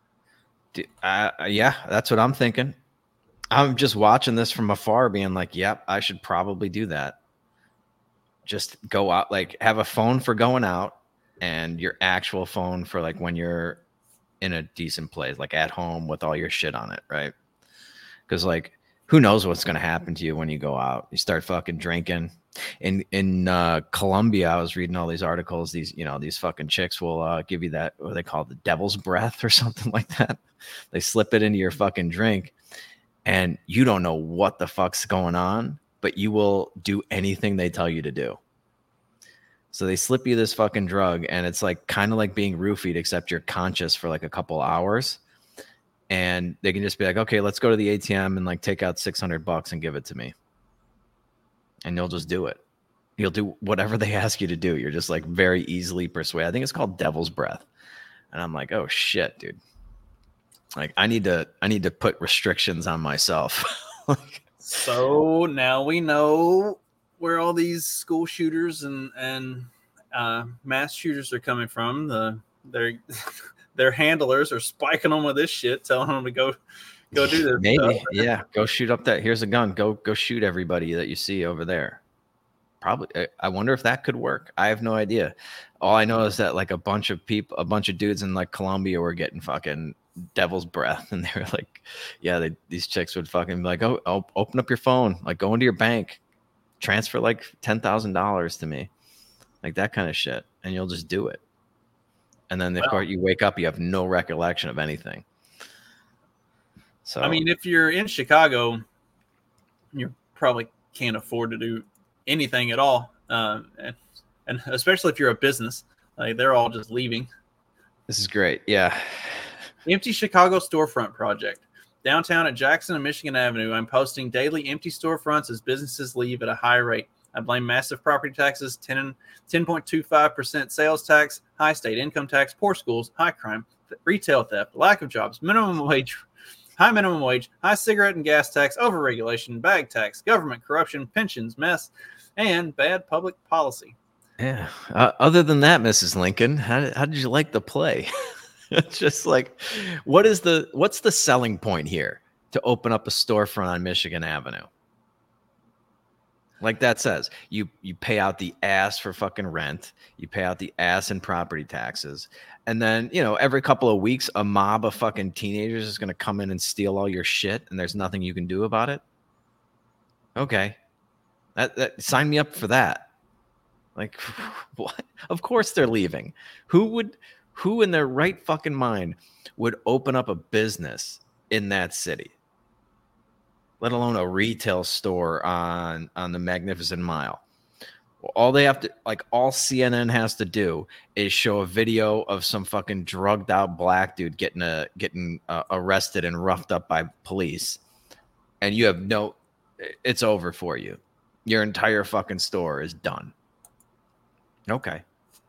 Yeah, that's what I'm thinking. I'm just watching this from afar being like, yep, I should probably do that. Just go out, like have a phone for going out and your actual phone for like when you're in a decent place, like at home with all your shit on it, right? Because like, who knows what's going to happen to you when you go out? You start fucking drinking. In Colombia, I was reading all these articles. These fucking chicks will give you that, what they call the devil's breath or something like that. They slip it into your fucking drink and you don't know what the fuck's going on, but you will do anything they tell you to do. So they slip you this fucking drug and it's like kind of like being roofied, except you're conscious for like a couple hours. And they can just be like, okay, let's go to the ATM and like take out $600 and give it to me. And you'll just do it. You'll do whatever they ask you to do. You're just like very easily persuaded. I think it's called devil's breath. And I'm like, oh shit, dude. Like I need to put restrictions on myself. So now we know where all these school shooters and mass shooters are coming from. Their handlers are spiking them with this shit, telling them to go do this. Maybe, stuff. Yeah. Go shoot up that. Here's a gun. Go shoot everybody that you see over there. Probably. I wonder if that could work. I have no idea. All I know is that like a bunch of dudes in like Colombia were getting fucking devil's breath, and they were like, yeah, these chicks would fucking be like, oh, open up your phone, like go into your bank, transfer like $10,000 to me, like that kind of shit, and you'll just do it. And then of course you wake up, you have no recollection of anything. So I mean, if you're in Chicago, you probably can't afford to do anything at all, and especially if you're a business, like they're all just leaving. This is great. Yeah. Empty Chicago storefront project. Downtown at Jackson and Michigan Avenue, I'm posting daily empty storefronts as businesses leave at a high rate. I blame massive property taxes, 10.25% sales tax, high state income tax, poor schools, high crime, retail theft, lack of jobs, high minimum wage, high cigarette and gas tax, overregulation, bag tax, government corruption, pensions mess, and bad public policy. Yeah. Other than that, Mrs. Lincoln, how did you like the play? It's just like, what's the selling point here to open up a storefront on Michigan Avenue? Like that says, you pay out the ass for fucking rent, you pay out the ass in property taxes, and then, you know, every couple of weeks, a mob of fucking teenagers is going to come in and steal all your shit, and there's nothing you can do about it. Okay, that sign me up for that. Like, what? Of course they're leaving. Who in their right fucking mind would open up a business in that city? let alone a retail store on the Magnificent Mile. All they have to, like, all CNN has to do is show a video of some fucking drugged out black dude getting arrested and roughed up by police, and you have it's over for you. Your entire fucking store is done. Okay.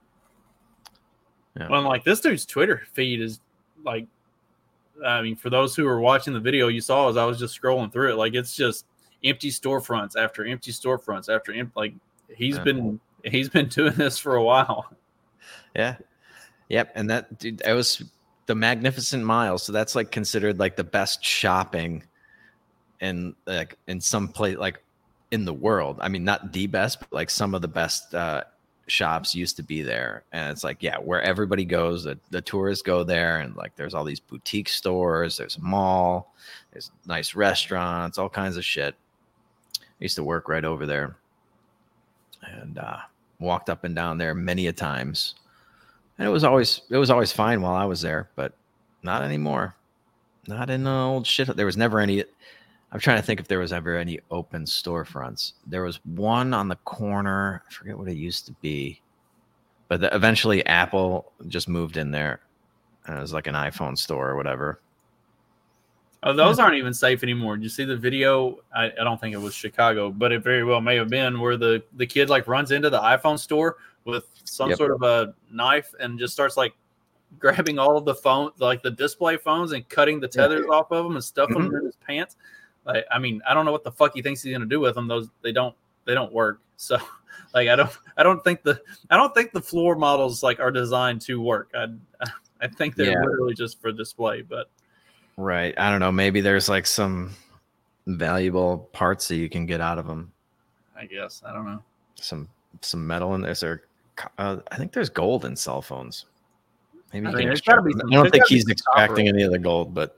Yeah. Well, like, this dude's Twitter feed is like, I mean, for those who are watching the video, you saw as I was just scrolling through it, like, it's just empty storefronts after empty storefronts after like. He's been doing this for a while. Yeah. Yep. And that, dude, it was the Magnificent Mile. So that's like considered like the best shopping in some place, like in the world. I mean, not the best, but like some of the best shops used to be there. And it's like, yeah, where everybody goes, the tourists go there. And like, there's all these boutique stores, there's a mall, there's nice restaurants, all kinds of shit. I used to work right over there. And walked up and down there many a times, and it was always fine while I was there, but not anymore. Not in the old shit. There was never any. I'm trying to think if there was ever any open storefronts. There was one on the corner. I forget what it used to be, but eventually Apple just moved in there, and it was like an iPhone store or whatever. Oh, those aren't even safe anymore. Did you see the video? I don't think it was Chicago, but it very well may have been, where the kid like runs into the iPhone store with some sort of a knife and just starts like grabbing all of the phones, like the display phones, and cutting the tethers off of them and stuffing them in his pants. Like, I mean, I don't know what the fuck he thinks he's gonna do with them. Those they don't work. So, like, I don't think the floor models like are designed to work. I think they're literally just for display, but. Right. I don't know. Maybe there's like some valuable parts that you can get out of them. I guess. I don't know. Some metal in there. I think there's gold in cell phones. Maybe I don't think he's extracting any of the gold, but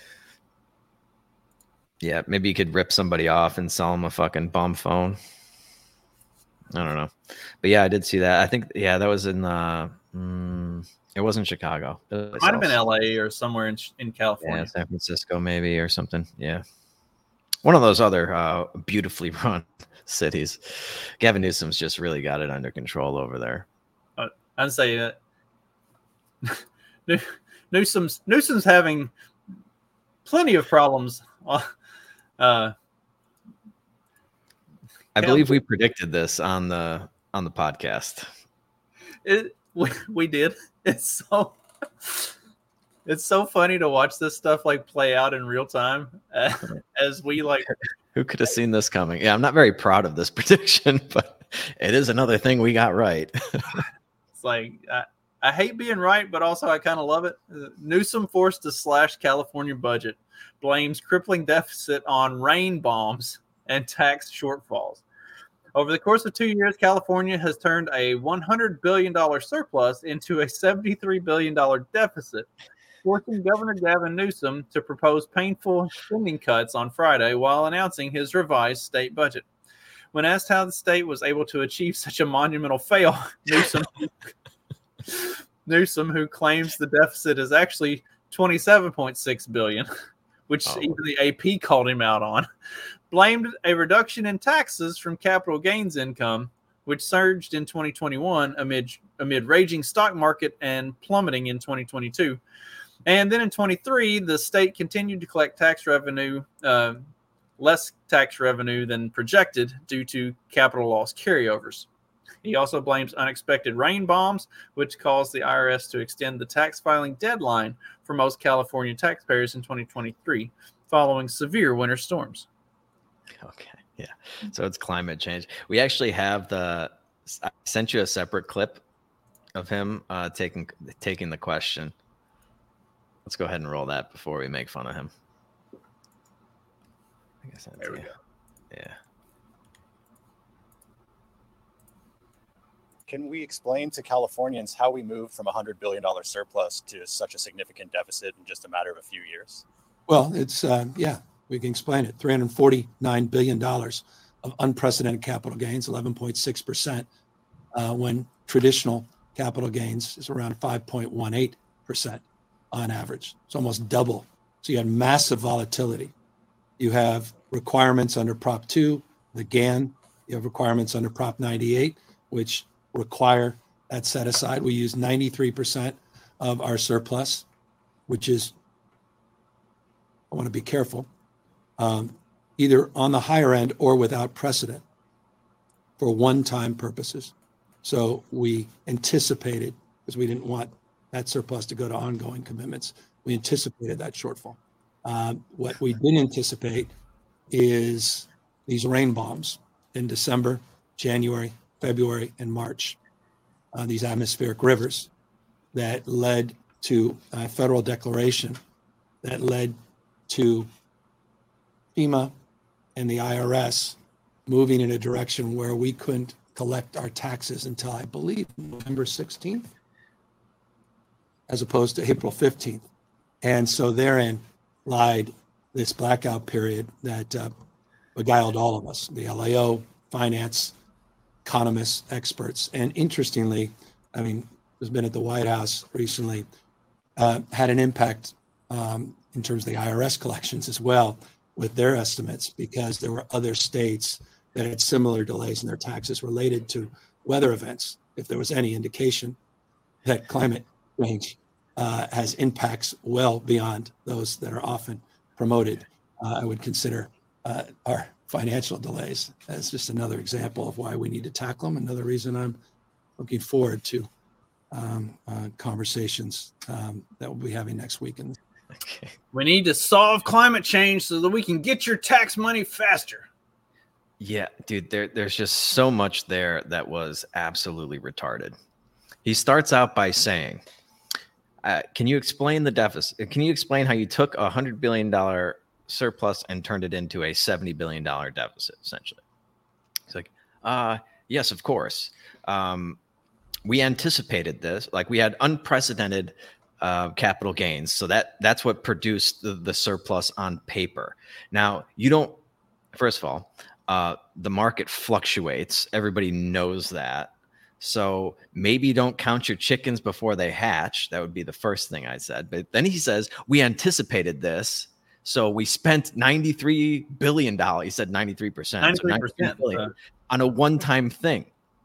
yeah, maybe you could rip somebody off and sell them a fucking bum phone. I don't know. But yeah, I did see that. I think, that was in it wasn't Chicago. It might have been LA or somewhere in California. Yeah, San Francisco maybe or something. Yeah. One of those other beautifully run cities. Gavin Newsom's just really got it under control over there. I'd say Newsom's having plenty of problems. I believe we predicted this on the podcast. We did. It's so funny to watch this stuff like play out in real time as we like. Who could have seen this coming? Yeah, I'm not very proud of this prediction, but it is another thing we got right. It's like I hate being right, but also I kind of love it. Newsom forced to slash California budget, blames crippling deficit on rain bombs and tax shortfalls. Over the course of 2 years, California has turned a $100 billion surplus into a $73 billion deficit, forcing Governor Gavin Newsom to propose painful spending cuts on Friday while announcing his revised state budget. When asked how the state was able to achieve such a monumental fail, Newsom, who claims the deficit is actually $27.6 billion, which even the AP called him out on, blamed a reduction in taxes from capital gains income, which surged in 2021 amid raging stock market and plummeting in 2022. And then in 23, the state continued to collect tax revenue, less tax revenue than projected due to capital loss carryovers. He also blames unexpected rain bombs, which caused the IRS to extend the tax filing deadline for most California taxpayers in 2023, following severe winter storms. Okay, yeah. So it's climate change. We actually have I sent you a separate clip of him taking the question. Let's go ahead and roll that before we make fun of him. I guess there we go. Yeah. Can we explain to Californians how we moved from a $100 billion surplus to such a significant deficit in just a matter of a few years? Well, it's, we can explain it. $349 billion of unprecedented capital gains, 11.6%, when traditional capital gains is around 5.18% on average. It's almost double. So you have massive volatility. You have requirements under Prop 2, the GAN. You have requirements under Prop 98, which require that set aside. We use 93% of our surplus, which is, I want to be careful, either on the higher end or without precedent for one-time purposes. So we anticipated, because we didn't want that surplus to go to ongoing commitments, we anticipated that shortfall. What we didn't anticipate is these rain bombs in December, January, February, and March, these atmospheric rivers that led to a federal declaration that led to FEMA and the IRS moving in a direction where we couldn't collect our taxes until, I believe, November 16th, as opposed to April 15th. And so therein lied this blackout period that beguiled all of us, the LAO, finance, economists, experts. And interestingly, I mean, who's been at the White House recently, had an impact in terms of the IRS collections as well with their estimates, because there were other states that had similar delays in their taxes related to weather events. If there was any indication that climate change has impacts well beyond those that are often promoted, I would consider our financial delays as just another example of why we need to tackle them. Another reason I'm looking forward to conversations that we'll be having next week. Okay. We need to solve climate change so that we can get your tax money faster. Yeah, dude, there's just so much there that was absolutely retarded. He starts out by saying, can you explain the deficit? Can you explain how you took a $100 billion surplus and turned it into a $70 billion deficit, essentially? It's like, yes, of course. We anticipated this. Like, we had unprecedented capital gains. So that's what produced the surplus on paper. Now, you don't, first of all, the market fluctuates. Everybody knows that. So maybe don't count your chickens before they hatch. That would be the first thing I said. But then he says, we anticipated this. So we spent $93 billion. He said 93%. 93%. So $93 billion on a one-time thing.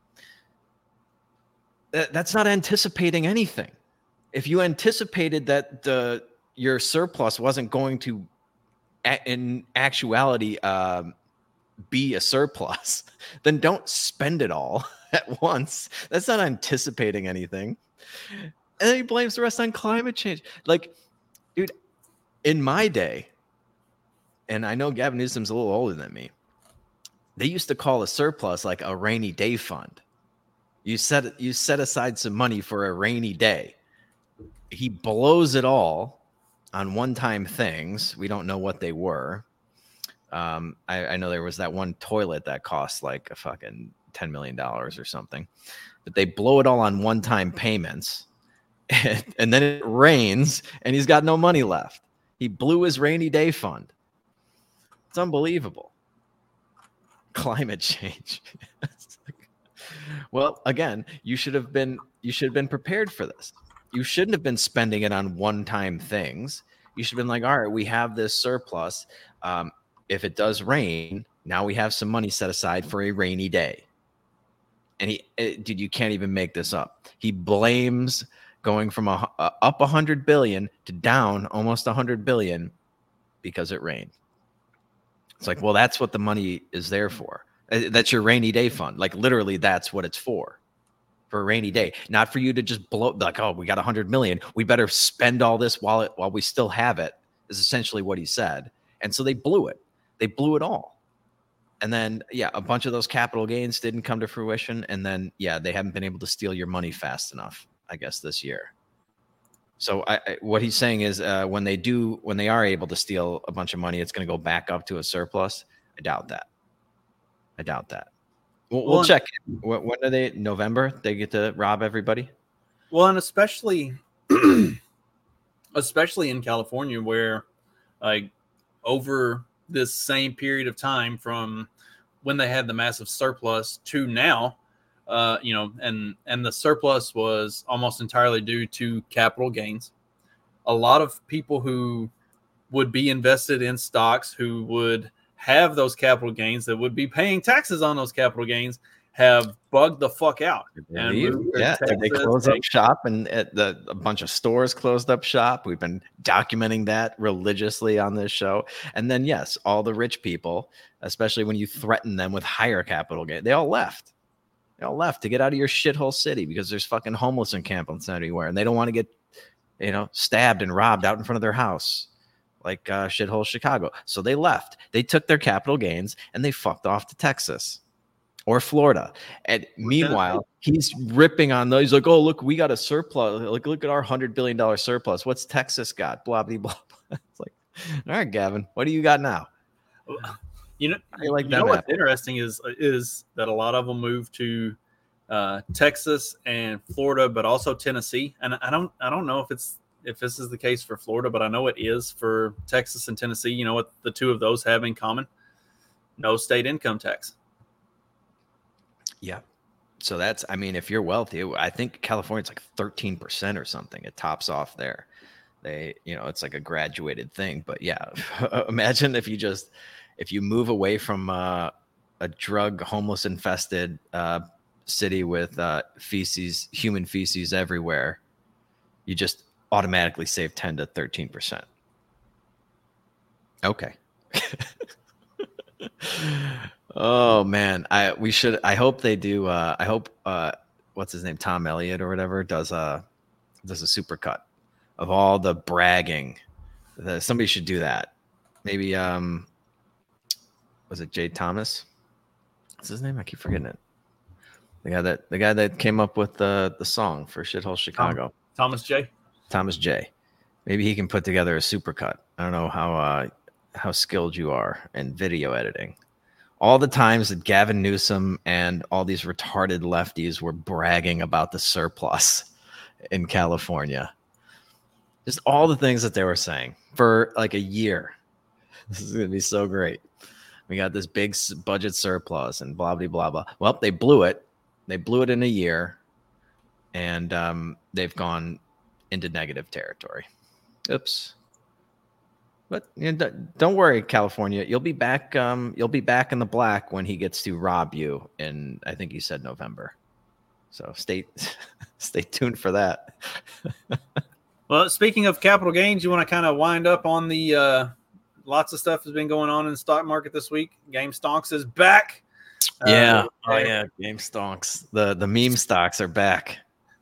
That's not anticipating anything. If you anticipated that your surplus wasn't going to, in actuality, be a surplus, then don't spend it all at once. That's not anticipating anything. And then he blames the rest on climate change. Like, dude, in my day, and I know Gavin Newsom's a little older than me, they used to call a surplus like a rainy day fund. You set aside some money for a rainy day. He blows it all on one-time things. We don't know what they were. I know there was that one toilet that cost like a fucking $10 million or something, but they blow it all on one-time payments, and then it rains and he's got no money left. He blew his rainy day fund. It's unbelievable. Climate change. Well, again, you should have been prepared for this. You shouldn't have been spending it on one-time things. You should have been like, all right, we have this surplus. If it does rain, now we have some money set aside for a rainy day. And dude, you can't even make this up. He blames going from up 100 billion to down almost 100 billion because it rained. It's like, well, that's what the money is there for. That's your rainy day fund. Like, literally, that's what it's for a rainy day. Not for you to just blow, like, oh, we got 100 million. We better spend all this while we still have it, is essentially what he said. And so they blew it. They blew it all. And then, yeah, a bunch of those capital gains didn't come to fruition. And then, yeah, they haven't been able to steal your money fast enough, I guess, this year. So what he's saying is when they are able to steal a bunch of money, it's going to go back up to a surplus. I doubt that. We'll check. When are they? November? They get to rob everybody? Well, and especially in California, where like over this same period of time from when they had the massive surplus to now, and the surplus was almost entirely due to capital gains. A lot of people who would be invested in stocks, who would have those capital gains, that would be paying taxes on those capital gains, have bugged the fuck out. And moved to Did they Texas close up shop, and a bunch of stores closed up shop? We've been documenting that religiously on this show. And then, yes, all the rich people, especially when you threaten them with higher capital gain, they all left. They all left to get out of your shithole city because there's fucking homeless encampments everywhere, and they don't want to get, stabbed and robbed out in front of their house like shithole Chicago. So they left. They took their capital gains and they fucked off to Texas or Florida. And meanwhile, he's ripping on those. He's like, oh, look, we got a surplus. Like, look at our $100 billion surplus. What's Texas got? Blah, blah, blah. It's like, all right, Gavin, what do you got now? What's interesting is that a lot of them moved to Texas and Florida, but also Tennessee. And I don't know if this is the case for Florida, but I know it is for Texas and Tennessee. You know what the two of those have in common? No state income tax. Yeah. So that's, if you're wealthy, I think California's like 13% or something. It tops off there. It's like a graduated thing. But yeah, imagine if you move away from a drug homeless infested city with human feces everywhere, you just automatically save 10 to 13%. Okay. Oh man, I hope they do. I hope what's his name, Tom Elliott or whatever, does a supercut of all the bragging. Somebody should do that. Maybe was it Jay Thomas? What's his name? I keep forgetting it. The guy that came up with the song for Shithole Chicago. Thomas J. Maybe he can put together a supercut. I don't know how skilled you are in video editing. All the times that Gavin Newsom and all these retarded lefties were bragging about the surplus in California. Just all the things that they were saying for like a year. This is going to be so great. We got this big budget surplus and blah, blah, blah, blah. Well, they blew it. They blew it in a year. And they've gone into negative territory. Oops. But don't worry, California. You'll be back. You'll be back in the black when he gets to rob you in, I think he said November. So stay tuned for that. Well, speaking of capital gains, you want to kind of wind up on the lots of stuff has been going on in the stock market this week. GameStonks is back. Yeah. Game stonks. The meme stocks are back.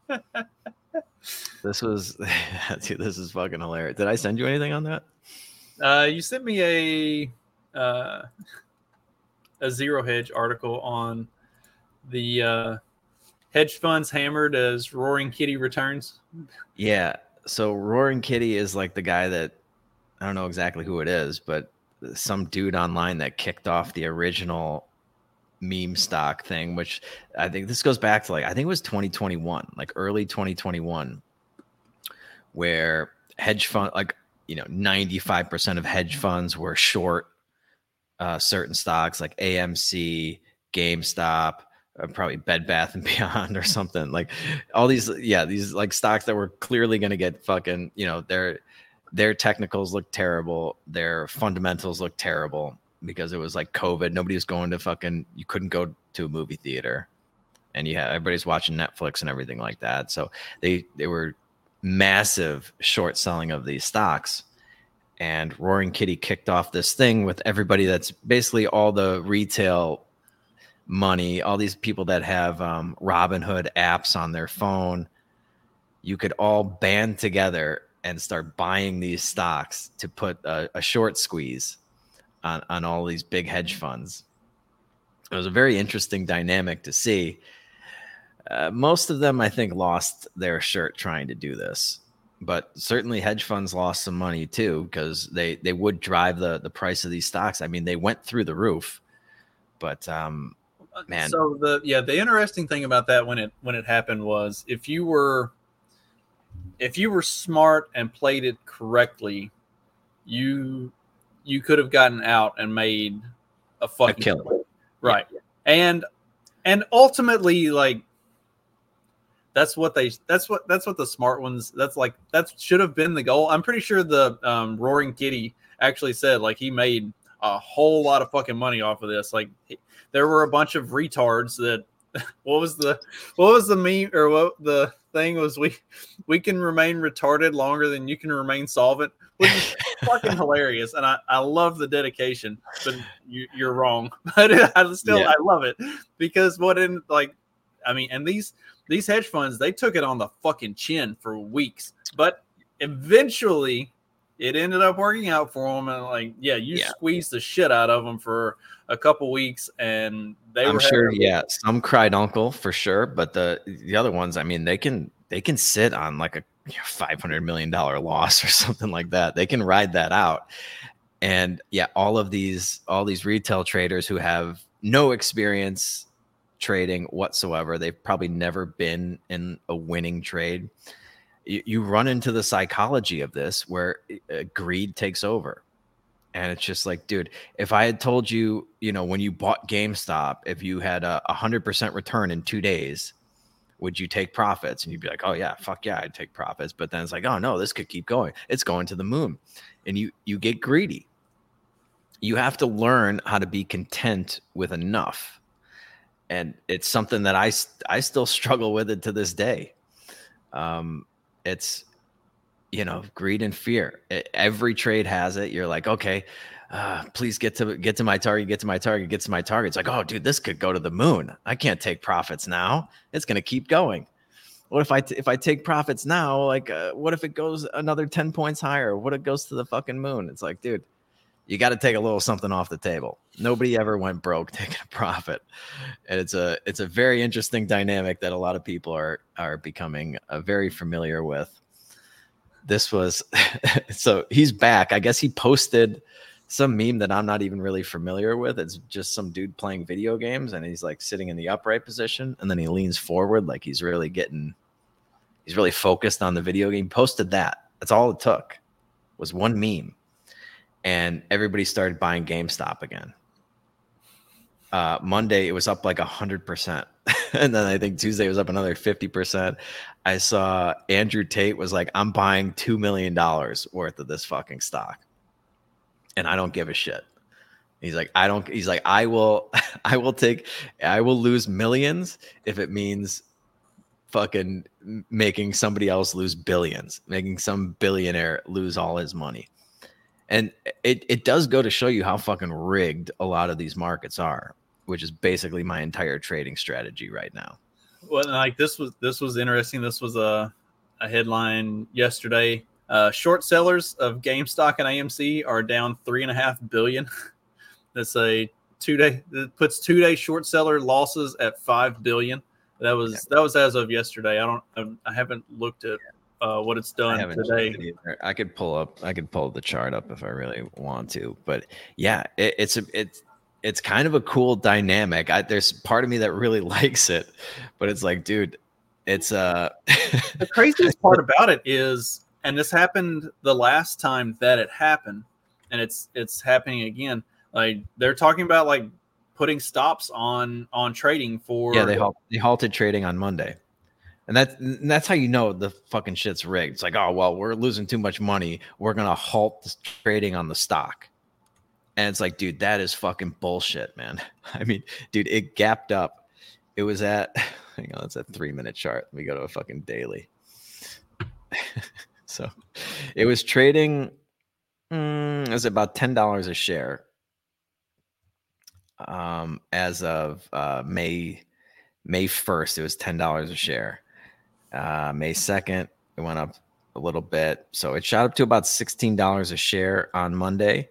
This is fucking hilarious. Did I send you anything on that? You sent me a Zero Hedge article on the hedge funds hammered as Roaring Kitty returns. Yeah. So Roaring Kitty is like the guy that, I don't know exactly who it is, but some dude online that kicked off the original meme stock thing, which I think this goes back to I think it was 2021, like early 2021, where hedge fund, 95% of hedge funds were short certain stocks like AMC, GameStop, probably Bed Bath and Beyond or something, like all these like stocks that were clearly going to get fucking, their technicals look terrible. Their fundamentals look terrible because it was like COVID. Nobody was going to you couldn't go to a movie theater and everybody's watching Netflix and everything like that. So they were massive short selling of these stocks, and Roaring Kitty kicked off this thing with everybody that's basically all the retail money, all these people that have Robinhood apps on their phone. You could all band together and start buying these stocks to put a short squeeze on all these big hedge funds. It was a very interesting dynamic to see. Most of them, I think, lost their shirt trying to do this, but certainly hedge funds lost some money too, because they would drive the price of these stocks. I mean, they went through the roof, but man. So the interesting thing about that when it happened was if you were smart and played it correctly, you could have gotten out and made a fucking killing. Right. Yeah. And ultimately, like, that's what the smart ones, that should have been the goal. I'm pretty sure the Roaring Kitty actually said, like, he made a whole lot of fucking money off of this. Like, there were a bunch of retards that what was the meme, or what the thing was, we can remain retarded longer than you can remain solvent, which is fucking hilarious. And I love the dedication, but you're wrong. But I love it, because and these hedge funds, they took it on the fucking chin for weeks, but eventually it ended up working out for them. And squeezed the shit out of them for a couple weeks, and I'm sure, some cried uncle for sure, but the other ones, I mean, they can sit on like a $500 million loss or something like that. They can ride that out. And all these retail traders who have no experience trading whatsoever, they've probably never been in a winning trade. You run into the psychology of this where greed takes over. And it's just like, dude, if I had told you, when you bought GameStop, if you had a 100% return in 2 days, would you take profits? And you'd be like, oh yeah, fuck yeah, I'd take profits. But then it's like, oh no, this could keep going. It's going to the moon. And you get greedy. You have to learn how to be content with enough. And it's something that I still struggle with it to this day. It's, greed and fear. Every trade has it. You're like, okay, please get to my target, get to my target. It's like, oh, dude, this could go to the moon. I can't take profits now. It's going to keep going. What if I take profits now? Like, what if it goes another 10 points higher? What if it goes to the fucking moon? It's like, dude, you got to take a little something off the table. Nobody ever went broke taking a profit. And it's a very interesting dynamic that a lot of people are becoming very familiar with. This was so he's back. I guess he posted some meme that I'm not even really familiar with. It's just some dude playing video games, and he's like sitting in the upright position, and then he leans forward like he's really focused on the video game. Posted that. That's all it took, was one meme. And everybody started buying GameStop again. Monday, it was up like 100%. And then I think Tuesday was up another 50%. I saw Andrew Tate was like, I'm buying $2 million worth of this fucking stock. And I don't give a shit. He's like, I will lose millions if it means fucking making somebody else lose billions, making some billionaire lose all his money. And it does go to show you how fucking rigged a lot of these markets are, which is basically my entire trading strategy right now. Well, like this was interesting. This was a headline yesterday. Short sellers of GameStop and AMC are down $3.5 billion. That's a 2 day. That puts 2 day short seller losses at $5 billion. That was as of yesterday. I haven't looked at what it's done today. I could pull the chart up if I really want to, but yeah, it's kind of a cool dynamic. There's part of me that really likes it, but it's like, dude, it's the craziest part about it is, and this happened the last time that it happened, and it's happening again. Like, they're talking about like putting stops on trading for. Yeah, they halted trading on Monday. And that's how you know the fucking shit's rigged. It's like, oh, well, we're losing too much money. We're going to halt the trading on the stock. And it's like, dude, that is fucking bullshit, man. I mean, dude, it gapped up. It was at, hang on, it's a 3-minute chart. Let me go to a fucking daily. So it was trading, it was about $10 a share as of May 1st. It was $10 a share. May 2nd, it went up a little bit. So it shot up to about $16 a share on Monday.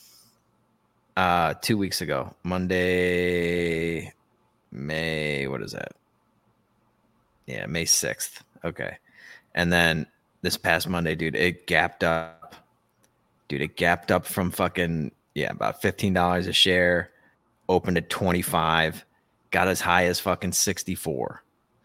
2 weeks ago, Monday, what is that? Yeah, May 6th. Okay. And then this past Monday, dude, it gapped up. Dude, it gapped up from fucking, about $15 a share, opened at 25, got as high as fucking 64.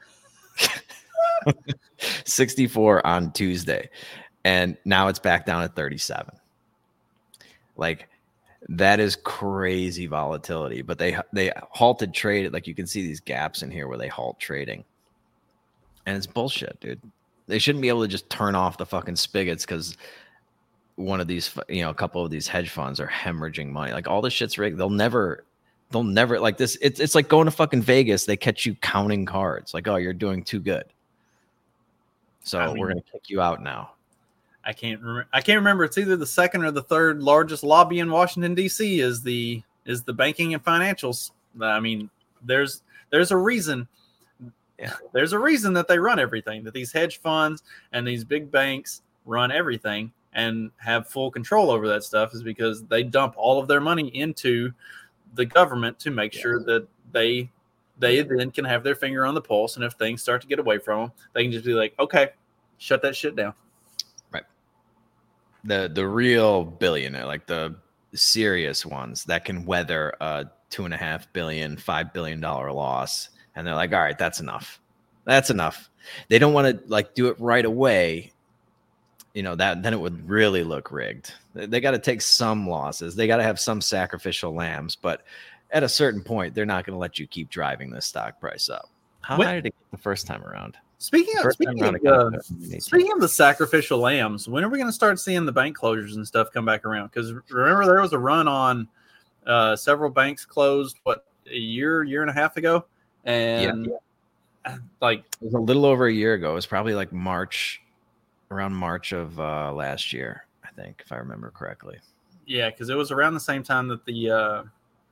64 on Tuesday. And now it's back down at 37. Like, that is crazy volatility, but they halted trade. Like, you can see these gaps in here where they halt trading, and it's bullshit, dude. They shouldn't be able to just turn off the fucking spigots, because one of these, a couple of these hedge funds are hemorrhaging money. Like all this shit's rigged. They'll never like this. It's like going to fucking Vegas. They catch you counting cards. Like, oh, you're doing too good. So we're going to kick you out now. I can't remember. It's either the second or the third largest lobby in Washington, D.C. is the banking and financials. I mean, there's a reason. Yeah. There's a reason that they run everything, that these hedge funds and these big banks run everything and have full control over that stuff, is because they dump all of their money into the government to make sure that they then can have their finger on the pulse. And if things start to get away from them, they can just be like, okay, shut that shit down. Right. The real billionaire, like the serious ones that can weather a $2.5 billion, $5 billion loss. And they're like, all right, that's enough. That's enough. They don't want to like do it right away. That then it would really look rigged. They got to take some losses. They got to have some sacrificial lambs. But at a certain point, they're not going to let you keep driving the stock price up. How high did it get the first time around? Speaking of the sacrificial lambs, when are we going to start seeing the bank closures and stuff come back around? Because remember, there was a run on several banks closed, a year and a half ago? And like it was a little over a year ago. It was probably like around March of last year, I think, if I remember correctly. Yeah, because it was around the same time that there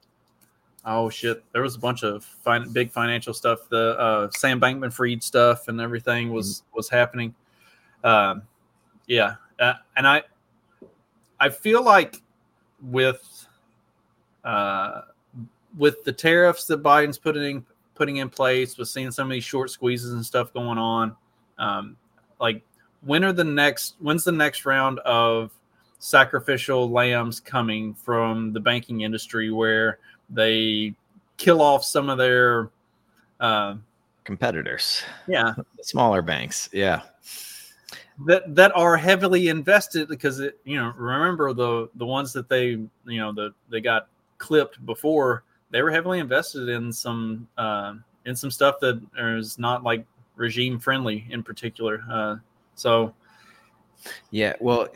was a bunch of big financial stuff. The Sam Bankman-Fried stuff and everything was happening. And I feel like with the tariffs that Biden's putting in place, with seeing some of these short squeezes and stuff going on, when's the next round of sacrificial lambs coming from the banking industry, where they kill off some of their competitors? Yeah. Smaller banks. Yeah. That are heavily invested, because remember the ones that they got clipped before, they were heavily invested in some stuff that is not like regime friendly in particular. Yeah, well,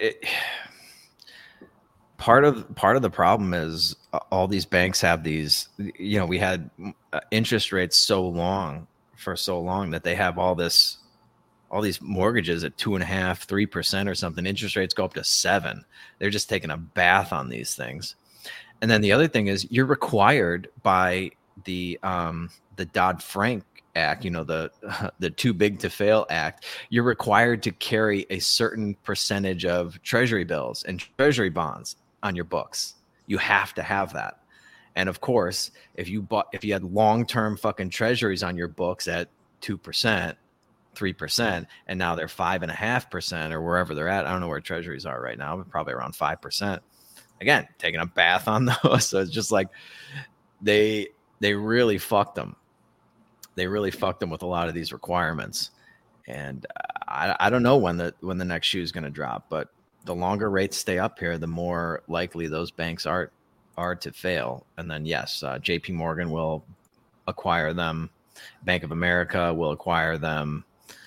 part of the problem is all these banks have these. We had interest rates for so long that they have all these mortgages at 2.5%, 3% or something. Interest rates go up to 7%. They're just taking a bath on these things. And then the other thing is, you're required by the Dodd-Frank Act, the Too Big to Fail Act. You're required to carry a certain percentage of treasury bills and treasury bonds on your books. You have to have that. And of course, if you had long-term fucking treasuries on your books at 2%, 3%, and now they're 5.5% or wherever they're at. I don't know where treasuries are right now, but probably around 5%. Again, taking a bath on those. So it's just like they really fucked them. They really fucked them with a lot of these requirements. And I don't know when the next shoe is going to drop, but the longer rates stay up here, the more likely those banks are to fail. And then yes, JP Morgan will acquire them. Bank of America will acquire them.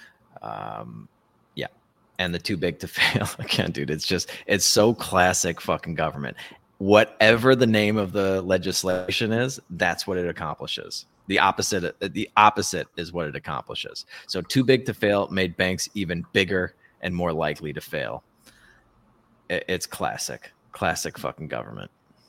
And the Too Big to Fail again, dude. It's so classic fucking government. Whatever the name of the legislation is, that's what it accomplishes. The opposite is what it accomplishes. So Too Big to Fail made banks even bigger and more likely to fail. It's classic fucking government.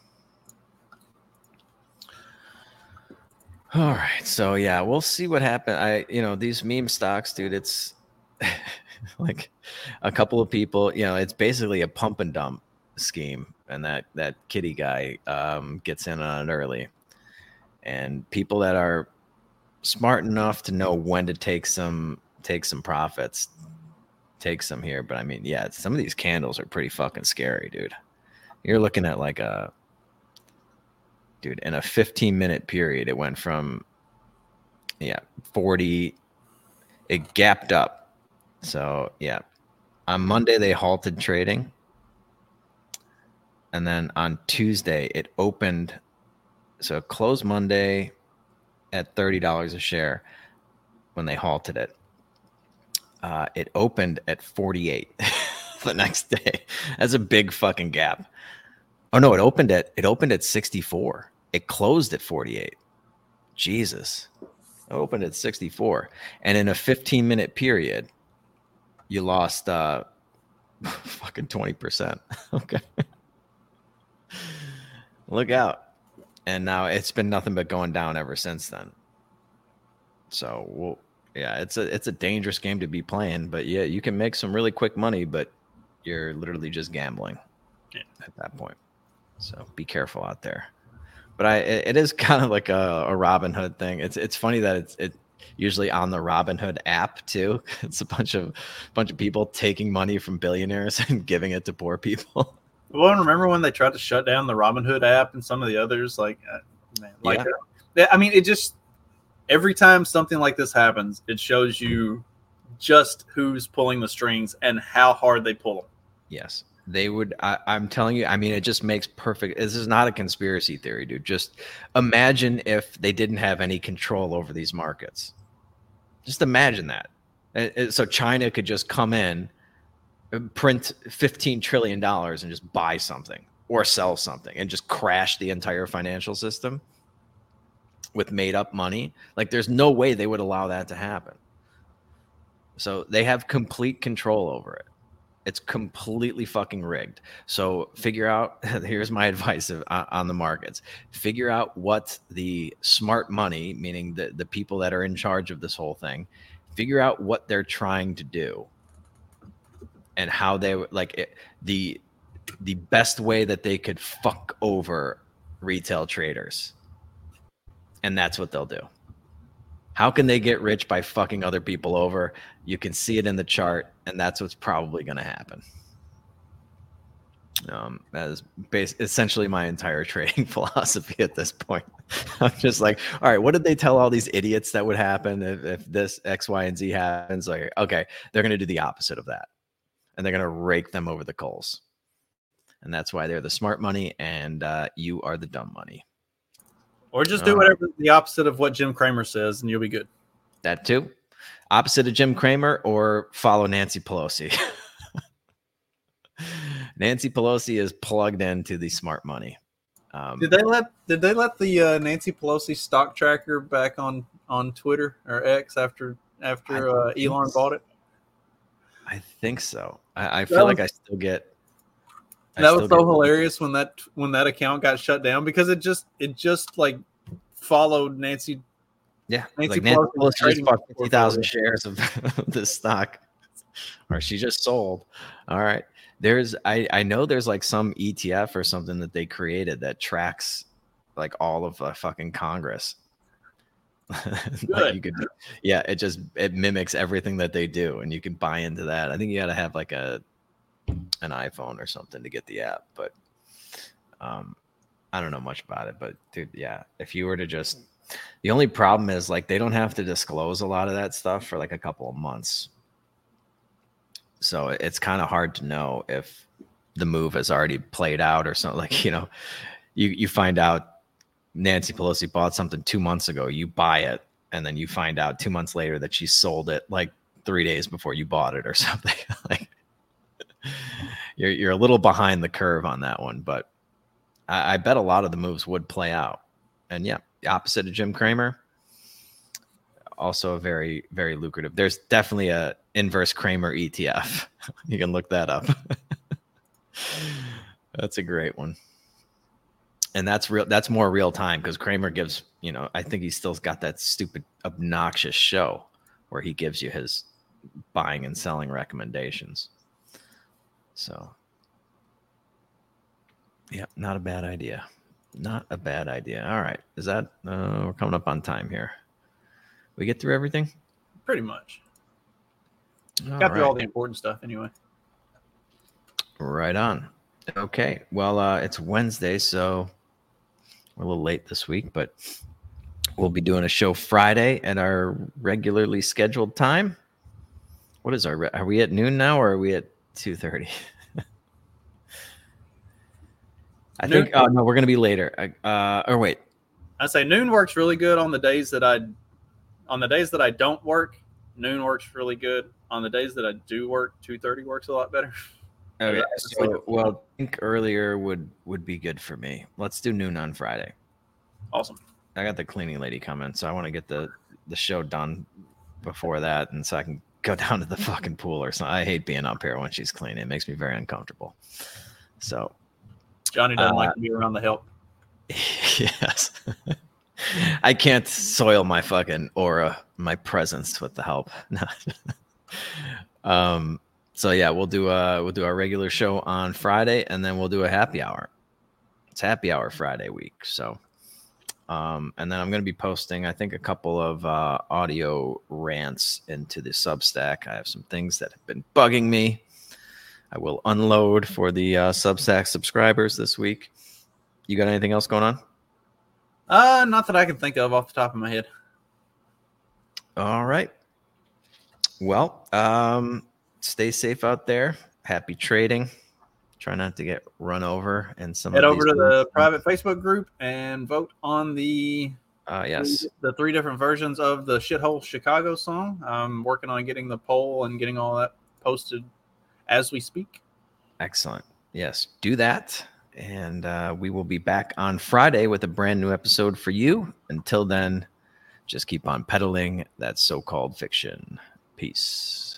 All right, so yeah, we'll see what happens. These meme stocks, dude. It's like a couple of people, it's basically a pump and dump scheme, and that kitty guy gets in on it early, and people that are smart enough to know when to take some profits take some here. But I mean, yeah, some of these candles are pretty fucking scary, dude. You're looking at like in a 15-minute period, it went from 40, it gapped up. So yeah, on Monday they halted trading, and then on Tuesday it opened. So it closed Monday at $30 a share when they halted it. It opened at 48. the next day. That's a big fucking gap. Oh no, it opened at 64. It closed at 48. Jesus. It opened at 64. And in a 15-minute period, you lost fucking 20%. Okay. Look out. And now it's been nothing but going down ever since then. So, yeah, it's a dangerous game to be playing, but yeah, you can make some really quick money, but you're literally just gambling at that point. So be careful out there. But it is kind of like a Robinhood thing. It's funny that it's usually on the Robinhood app too. It's a bunch of people taking money from billionaires and giving it to poor people. Well, remember when they tried to shut down the Robinhood app and some of the others? I mean, it just every time something like this happens, it shows you just who's pulling the strings and how hard they pull them. Yes, they would. I'm telling you. I mean, it just makes perfect. This is not a conspiracy theory, dude. Just imagine if they didn't have any control over these markets. Just imagine that. So China could just come in, print $15 trillion and just buy something or sell something and just crash the entire financial system with made up money. Like there's no way they would allow that to happen. So they have complete control over it. It's completely fucking rigged. So figure out, here's my advice on the markets. Figure out what the smart money, meaning the people that are in charge of this whole thing, figure out what they're trying to do and how they like it, the best way that they could fuck over retail traders. And that's what they'll do. How can they get rich by fucking other people over? You can see it in the chart, and that's what's probably going to happen. That is essentially my entire trading philosophy at this point. I'm just like, all right, what did they tell all these idiots that would happen if this X, Y, and Z happens? Like, okay, they're going to do the opposite of that, and they're going to rake them over the coals. And that's why they're the smart money, and you are the dumb money. Or just do whatever the opposite of what Jim Cramer says, and you'll be good. That too. Opposite of Jim Cramer, or follow Nancy Pelosi. Nancy Pelosi is plugged into the smart money. Did they let the Nancy Pelosi stock tracker back on Twitter or X after Elon bought it? I think so. I feel like I still get. That was so hilarious when that account got shut down because it just like followed Nancy. Yeah, Nancy Pelosi just bought 50,000 shares of this stock, or she just sold. All right, I know there's like some ETF or something that they created that tracks like all of fucking Congress. Like you could, yeah, it mimics everything that they do, and you can buy into that. I think you got to have like an iPhone or something to get the app, but I don't know much about it. But dude, yeah, if you were to just, the only problem is like they don't have to disclose a lot of that stuff for like a couple of months, so it's kind of hard to know if the move has already played out or something. Like, you know, you find out Nancy Pelosi bought something 2 months ago, you buy it, and then you find out 2 months later that she sold it like 3 days before you bought it or something. Like you're a little behind the curve on that one, but I bet a lot of the moves would play out. And yeah, the opposite of Jim Cramer, also very, very lucrative. There's definitely a inverse Cramer ETF. You can look that up. That's a great one. And that's real. That's more real time because Cramer gives, you know, I think he's still got that stupid, obnoxious show where he gives you his buying and selling recommendations. So, yeah, not a bad idea. Not a bad idea. All right. Is that, we're coming up on time here. We get through everything? Pretty much. Got through all the important stuff anyway. Right on. Okay. Well, it's Wednesday, so we're a little late this week, but we'll be doing a show Friday at our regularly scheduled time. What is are we at noon now, or are we at 2:30? I think no, we're going to be later. Or wait. I say noon works really good on the days that I don't work. Noon works really good. On the days that I do work, 2:30 works a lot better. Okay, so well, I think earlier would be good for me. Let's do noon on Friday. Awesome. I got the cleaning lady coming, so I want to get the show done before that, and so I can go down to the fucking pool or something. I hate being up here when she's cleaning. It makes me very uncomfortable. So Johnny doesn't like to be around the help. Yes. I can't soil my fucking aura, my presence with the help. So yeah, we'll do our regular show on Friday, and then we'll do a happy hour. It's happy hour Friday week. So and then I'm going to be posting, I think, a couple of audio rants into the Substack. I have some things that have been bugging me. I will unload for the Substack subscribers this week. You got anything else going on? Not that I can think of off the top of my head. All right. Well, stay safe out there. Happy trading. Try not to get run over. And Head over to the private Facebook group and vote on the yes, the 3 different versions of the Shithole Chicago song. I'm working on getting the poll and getting all that posted as we speak. Excellent. Yes, do that. And we will be back on Friday with a brand new episode for you. Until then, just keep on peddling that so-called fiction. Peace.